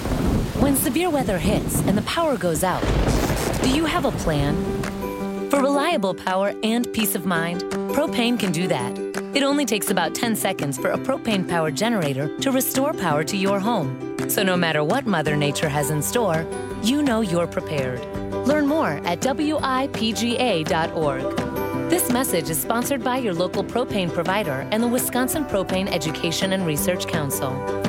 When severe weather hits and the power goes out, do you have a plan? For reliable power and peace of mind, Propane can do that. It only takes about ten seconds for a propane-powered generator to restore power to your home. So no matter what Mother Nature has in store, you know you're prepared. Learn more at W I P G A dot org. This message is sponsored by your local propane provider and the Wisconsin Propane Education and Research Council.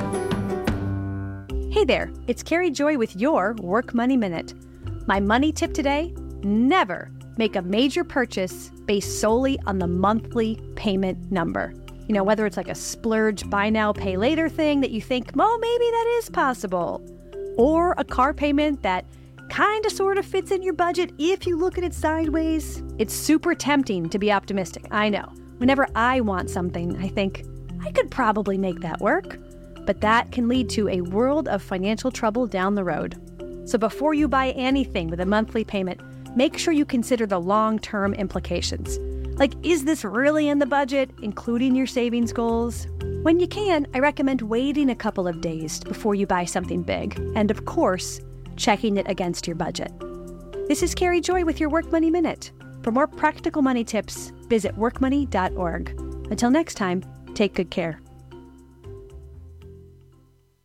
Hey there, it's Carrie Joy with your Work Money Minute. My money tip today, never make a major purchase based solely on the monthly payment number. You know, whether it's like a splurge buy now, pay later thing that you think, oh, maybe that is possible. Or a car payment that kind of sort of fits in your budget if you look at it sideways. It's super tempting to be optimistic, I know. Whenever I want something, I think, I could probably make that work. But that can lead to a world of financial trouble down the road. So before you buy anything with a monthly payment, make sure you consider the long-term implications. Like, is this really in the budget, including your savings goals? When you can, I recommend waiting a couple of days before you buy something big. And of course, checking it against your budget. This is Carrie Joy with your Work Money Minute. For more practical money tips, visit work money dot org. Until next time, take good care.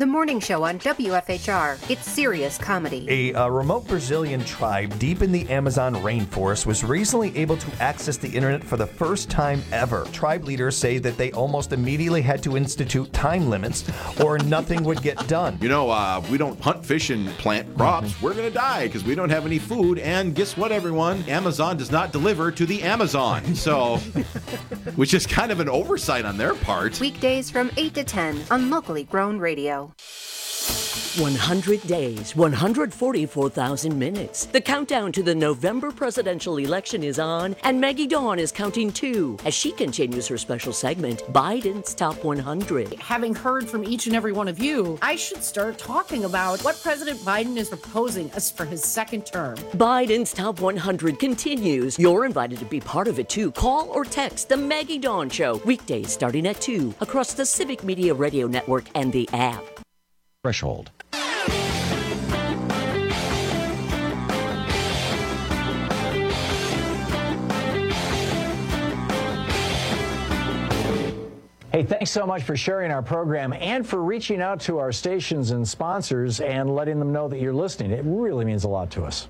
The morning show on W F H R. It's serious comedy. A uh, remote Brazilian tribe deep in the Amazon rainforest was recently able to access the internet for the first time ever. Tribe leaders say that they almost immediately had to institute time limits or nothing would get done. You know, uh, we don't hunt, fish, and plant crops. Mm-hmm. We're going to die because we don't have any food. And guess what, everyone? Amazon does not deliver to the Amazon. So, which is kind of an oversight on their part. Weekdays from eight to ten on locally grown radio. one hundred days, one hundred forty-four thousand minutes. The countdown to the November presidential election is on, and Maggie Dawn is counting too as she continues her special segment, Biden's Top one hundred. Having heard from each and every one of you, I should start talking about what President Biden is proposing us for his second term. Biden's Top one hundred continues. You're invited to be part of it too. Call or text The Maggie Dawn Show, weekdays starting at two, across the Civic Media Radio Network and the app. Threshold. Hey, thanks so much for sharing our program and for reaching out to our stations and sponsors and letting them know that you're listening. It really means a lot to us.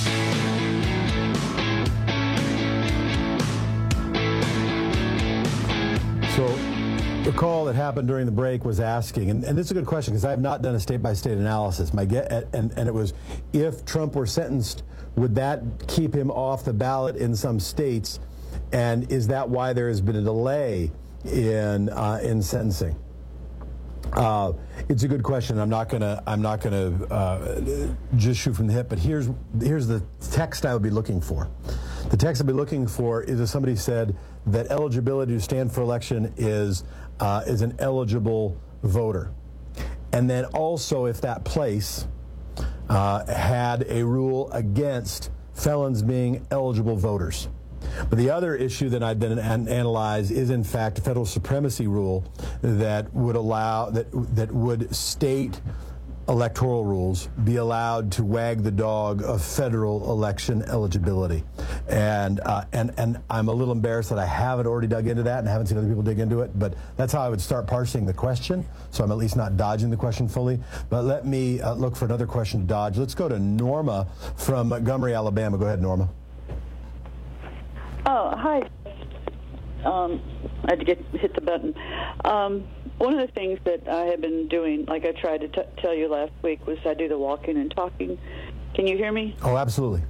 So the call that happened during the break was asking, and, and this is a good question because I have not done a state-by-state analysis. My get, and, and it was, if Trump were sentenced, would that keep him off the ballot in some states? And is that why there has been a delay in uh, in sentencing? Uh, it's a good question. I'm not gonna I'm not gonna uh, just shoot from the hip. But here's here's the text I would be looking for. The text I'd be looking for is if somebody said that eligibility to stand for election is uh, is an eligible voter, and then also if that place uh, had a rule against felons being eligible voters. But the other issue that I've been an- analyzed is, in fact, a federal supremacy rule that would allow that that would state electoral rules be allowed to wag the dog of federal election eligibility. And uh, and and I'm a little embarrassed that I haven't already dug into that and haven't seen other people dig into it. But that's how I would start parsing the question. So I'm at least not dodging the question fully. But let me uh, look for another question to dodge. Let's go to Norma from Montgomery, Alabama. Go ahead, Norma. Oh, hi. Um, I had to get hit the button. Um, one of the things that I have been doing, like I tried to t- tell you last week, was I do the walking and talking. Can you hear me? Oh, absolutely.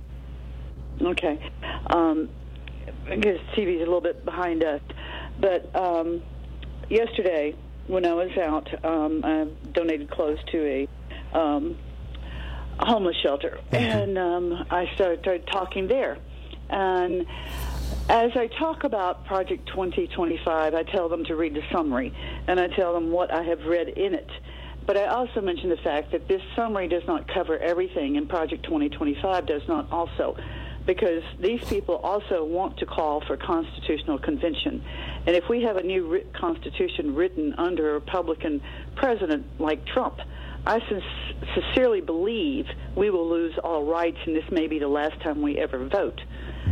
Okay. Um, because T V's a little bit behind us. But um, yesterday, when I was out, um, I donated clothes to a um, homeless shelter. And um, I started, started talking there. And as I talk about Project twenty twenty-five, I tell them to read the summary, and I tell them what I have read in it. But I also mention the fact that this summary does not cover everything, and Project twenty twenty-five does not also, because these people also want to call for constitutional convention. And if we have a new ri- constitution written under a Republican president like Trump, I sin- sincerely believe we will lose all rights, and this may be the last time we ever vote.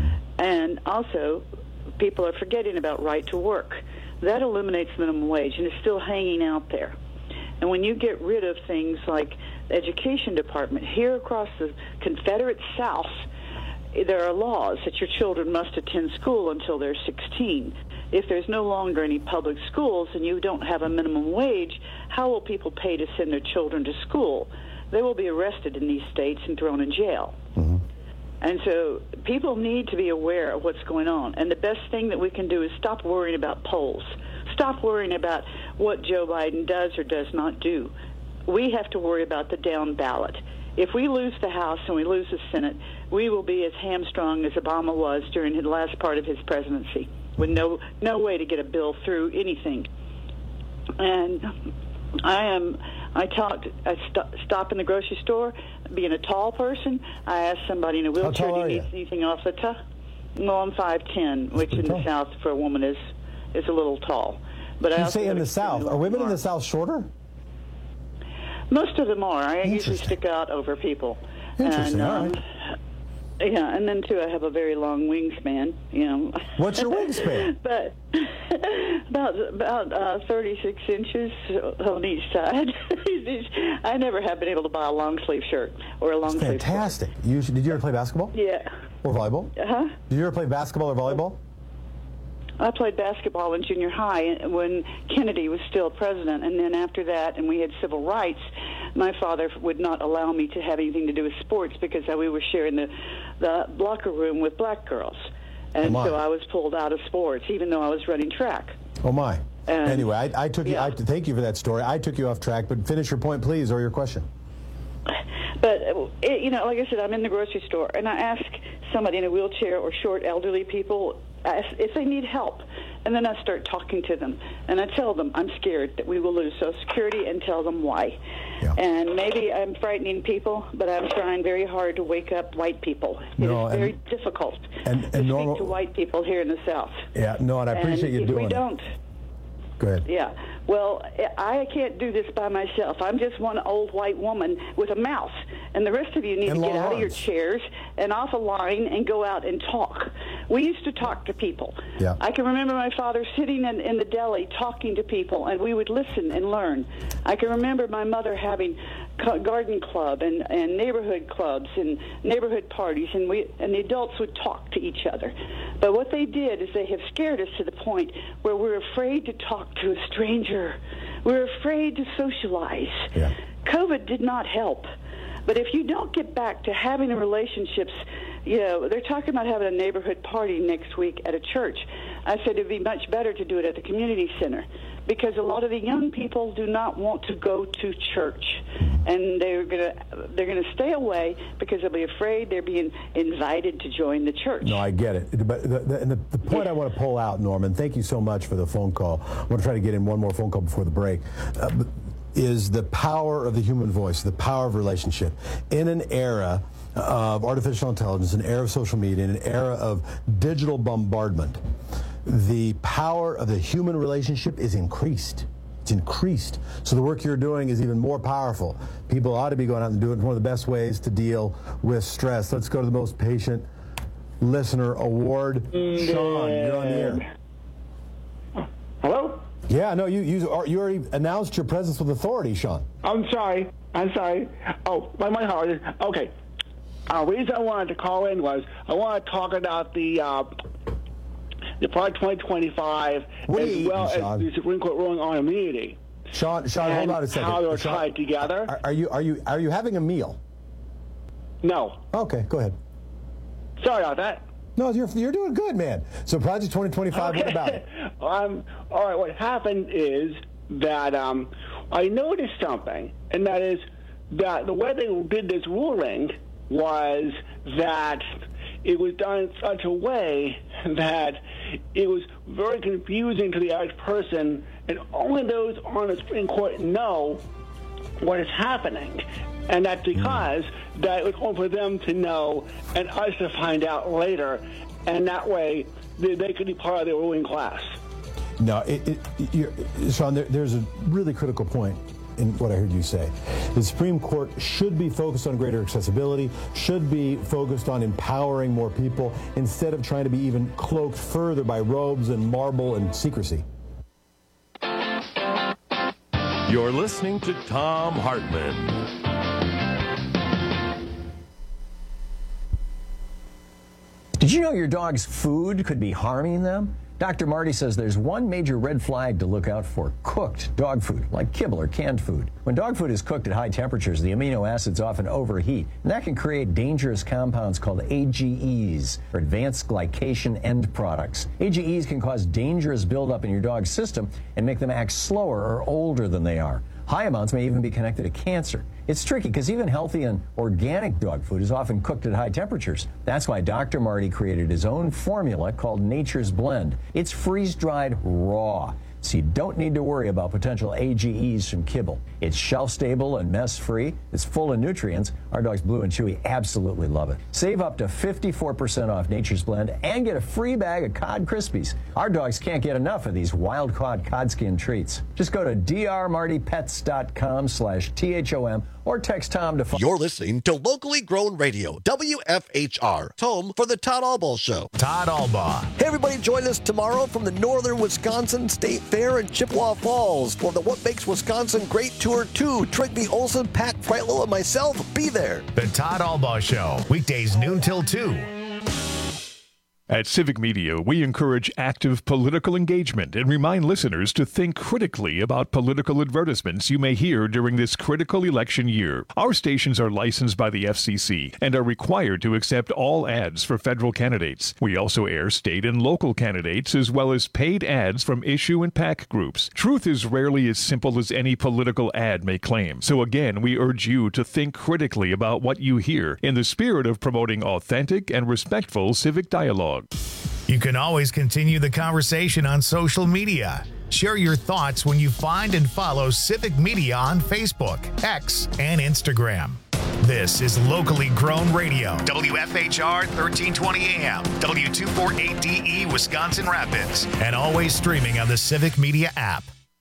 And also, people are forgetting about right to work. That eliminates minimum wage, and it's still hanging out there. And when you get rid of things like the education department, here across the Confederate South, there are laws that your children must attend school until they're sixteen. If there's no longer any public schools and you don't have a minimum wage, how will people pay to send their children to school? They will be arrested in these states and thrown in jail. Mm-hmm. And so people need to be aware of what's going on. And the best thing that we can do is stop worrying about polls. Stop worrying about what Joe Biden does or does not do. We have to worry about the down ballot. If we lose the House and we lose the Senate, we will be as hamstrung as Obama was during the last part of his presidency, with no no way to get a bill through anything. And I am, I talked, I st- stop in the grocery store, being a tall person, I asked somebody in a wheelchair, do you need anything off the top? No, I'm five ten, which in the South for a woman is is a little tall. But I you also say in the South, are women in the South shorter? Most of them are. I usually stick out over people. Interesting, and, um, all right. Yeah, and then too, I have a very long wingspan. You know. What's your wingspan? but about about uh, thirty-six inches on each side. I never have been able to buy a long sleeve shirt or a long That's sleeve. Fantastic. You, did you ever play basketball? Yeah. Or volleyball? Huh? Did you ever play basketball or volleyball? I played basketball in junior high when Kennedy was still president, and then after that, and we had civil rights, my father would not allow me to have anything to do with sports because we were sharing the, the locker room with black girls. And Oh, my. so I was pulled out of sports, even though I was running track. Oh, my. And- anyway, I, I took you, yeah. I, thank you for that story. I took you off track, but finish your point, please, or your question. But, it, you know, like I said, I'm in the grocery store, and I ask somebody in a wheelchair or short elderly people ask if they need help. And then I start talking to them, and I tell them I'm scared that we will lose Social Security and tell them why. Yeah. And maybe I'm frightening people, but I'm trying very hard to wake up white people. It No, is and- very difficult and- to and speak normal- to white people here in the South. Yeah, no, and I appreciate you if doing we it. don't, Go ahead. yeah. Well, I can't do this by myself. I'm just one old white woman with a mouth. And the rest of you need And to get long out of your arms. chairs and off a line and go out and talk. We used to talk to people. Yeah. I can remember my father sitting in, in the deli talking to people, and we would listen and learn. I can remember my mother having co- garden club and, and neighborhood clubs and neighborhood parties, and we and the adults would talk to each other. But what they did is they have scared us to the point where we're afraid to talk to a stranger. We're afraid to socialize. Yeah. COVID did not help. But if you don't get back to having the relationships, you know, they're talking about having a neighborhood party next week at a church. I said it'd be much better to do it at the community center because a lot of the young people do not want to go to church, and they're gonna they're gonna stay away because they'll be afraid they're being invited to join the church. No, I get it. But the, the, and the, the point I want to pull out, Norman, thank you so much for the phone call. I want to try to get in one more phone call before the break. Uh, is the power of the human voice, the power of relationship. In an era of artificial intelligence, an era of social media, an era of digital bombardment, the power of the human relationship is increased. It's increased. So the work you're doing is even more powerful. People ought to be going out and doing it. One of the best ways to deal with stress. Let's go to the most patient listener award. Sean, you're on the air. Hello? Yeah, no, you you you already announced your presence with authority, Sean. I'm sorry. I'm sorry. Oh, my my heart. Okay. Uh, the reason I wanted to call in was I want to talk about the uh, the Part twenty twenty-five What are as you well eating, Sean? as the Supreme Court ruling on immunity. Sean, Sean, and hold on a second. How they're Sean, tied together. Are, are you are you are you having a meal? No. Okay, go ahead. Sorry about that. No, you're you're doing good, man. So Project twenty twenty-five, what about it? um, all right, what happened is that um, I noticed something, and that is that the way they did this ruling was that it was done in such a way that it was very confusing to the average person, and only those on the Supreme Court know what is happening. And that's because that it was only for them to know and us to find out later, and that way they, they could be part of the ruling class. No, it, it, you're, Sean, there, there's a really critical point in what I heard you say. The Supreme Court should be focused on greater accessibility, should be focused on empowering more people, instead of trying to be even cloaked further by robes and marble and secrecy. You're listening to Thom Hartmann. Did you know your dog's food could be harming them? Doctor Marty says there's one major red flag to look out for: cooked dog food, like kibble or canned food. When dog food is cooked at high temperatures, the amino acids often overheat, and that can create dangerous compounds called A G Es, or advanced glycation end products. A G Es can cause dangerous buildup in your dog's system and make them act slower or older than they are. High amounts may even be connected to cancer. It's tricky because even healthy and organic dog food is often cooked at high temperatures. That's why Doctor Marty created his own formula called Nature's Blend. It's freeze-dried raw, so you don't need to worry about potential A G Es from kibble. It's shelf-stable and mess-free. It's full of nutrients. Our dogs Blue and Chewy absolutely love it. Save up to fifty-four percent off Nature's Blend and get a free bag of Cod Krispies. Our dogs can't get enough of these wild-caught cod skin treats. Just go to drmartypets.com slash T H O M or text Tom to find. You're listening to locally grown radio, W F H R, home for the Todd Albaugh Show. Todd Albaugh. Hey, everybody, join us tomorrow from the Northern Wisconsin State Fair in Chippewa Falls for the What Makes Wisconsin Great Tour two. Trigby Olson, Pat Freitlow, and myself be there. The Todd Albaugh Show, weekdays noon till two. At Civic Media, we encourage active political engagement and remind listeners to think critically about political advertisements you may hear during this critical election year. Our stations are licensed by the F C C and are required to accept all ads for federal candidates. We also air state and local candidates as well as paid ads from issue and PAC groups. Truth is rarely as simple as any political ad may claim. So again, we urge you to think critically about what you hear in the spirit of promoting authentic and respectful civic dialogue. You can always continue the conversation on social media. Share your thoughts when you find and follow Civic Media on Facebook, X, and Instagram. This is locally grown radio. W F H R thirteen twenty A M, W two forty-eight D E Wisconsin Rapids, and always streaming on the Civic Media app.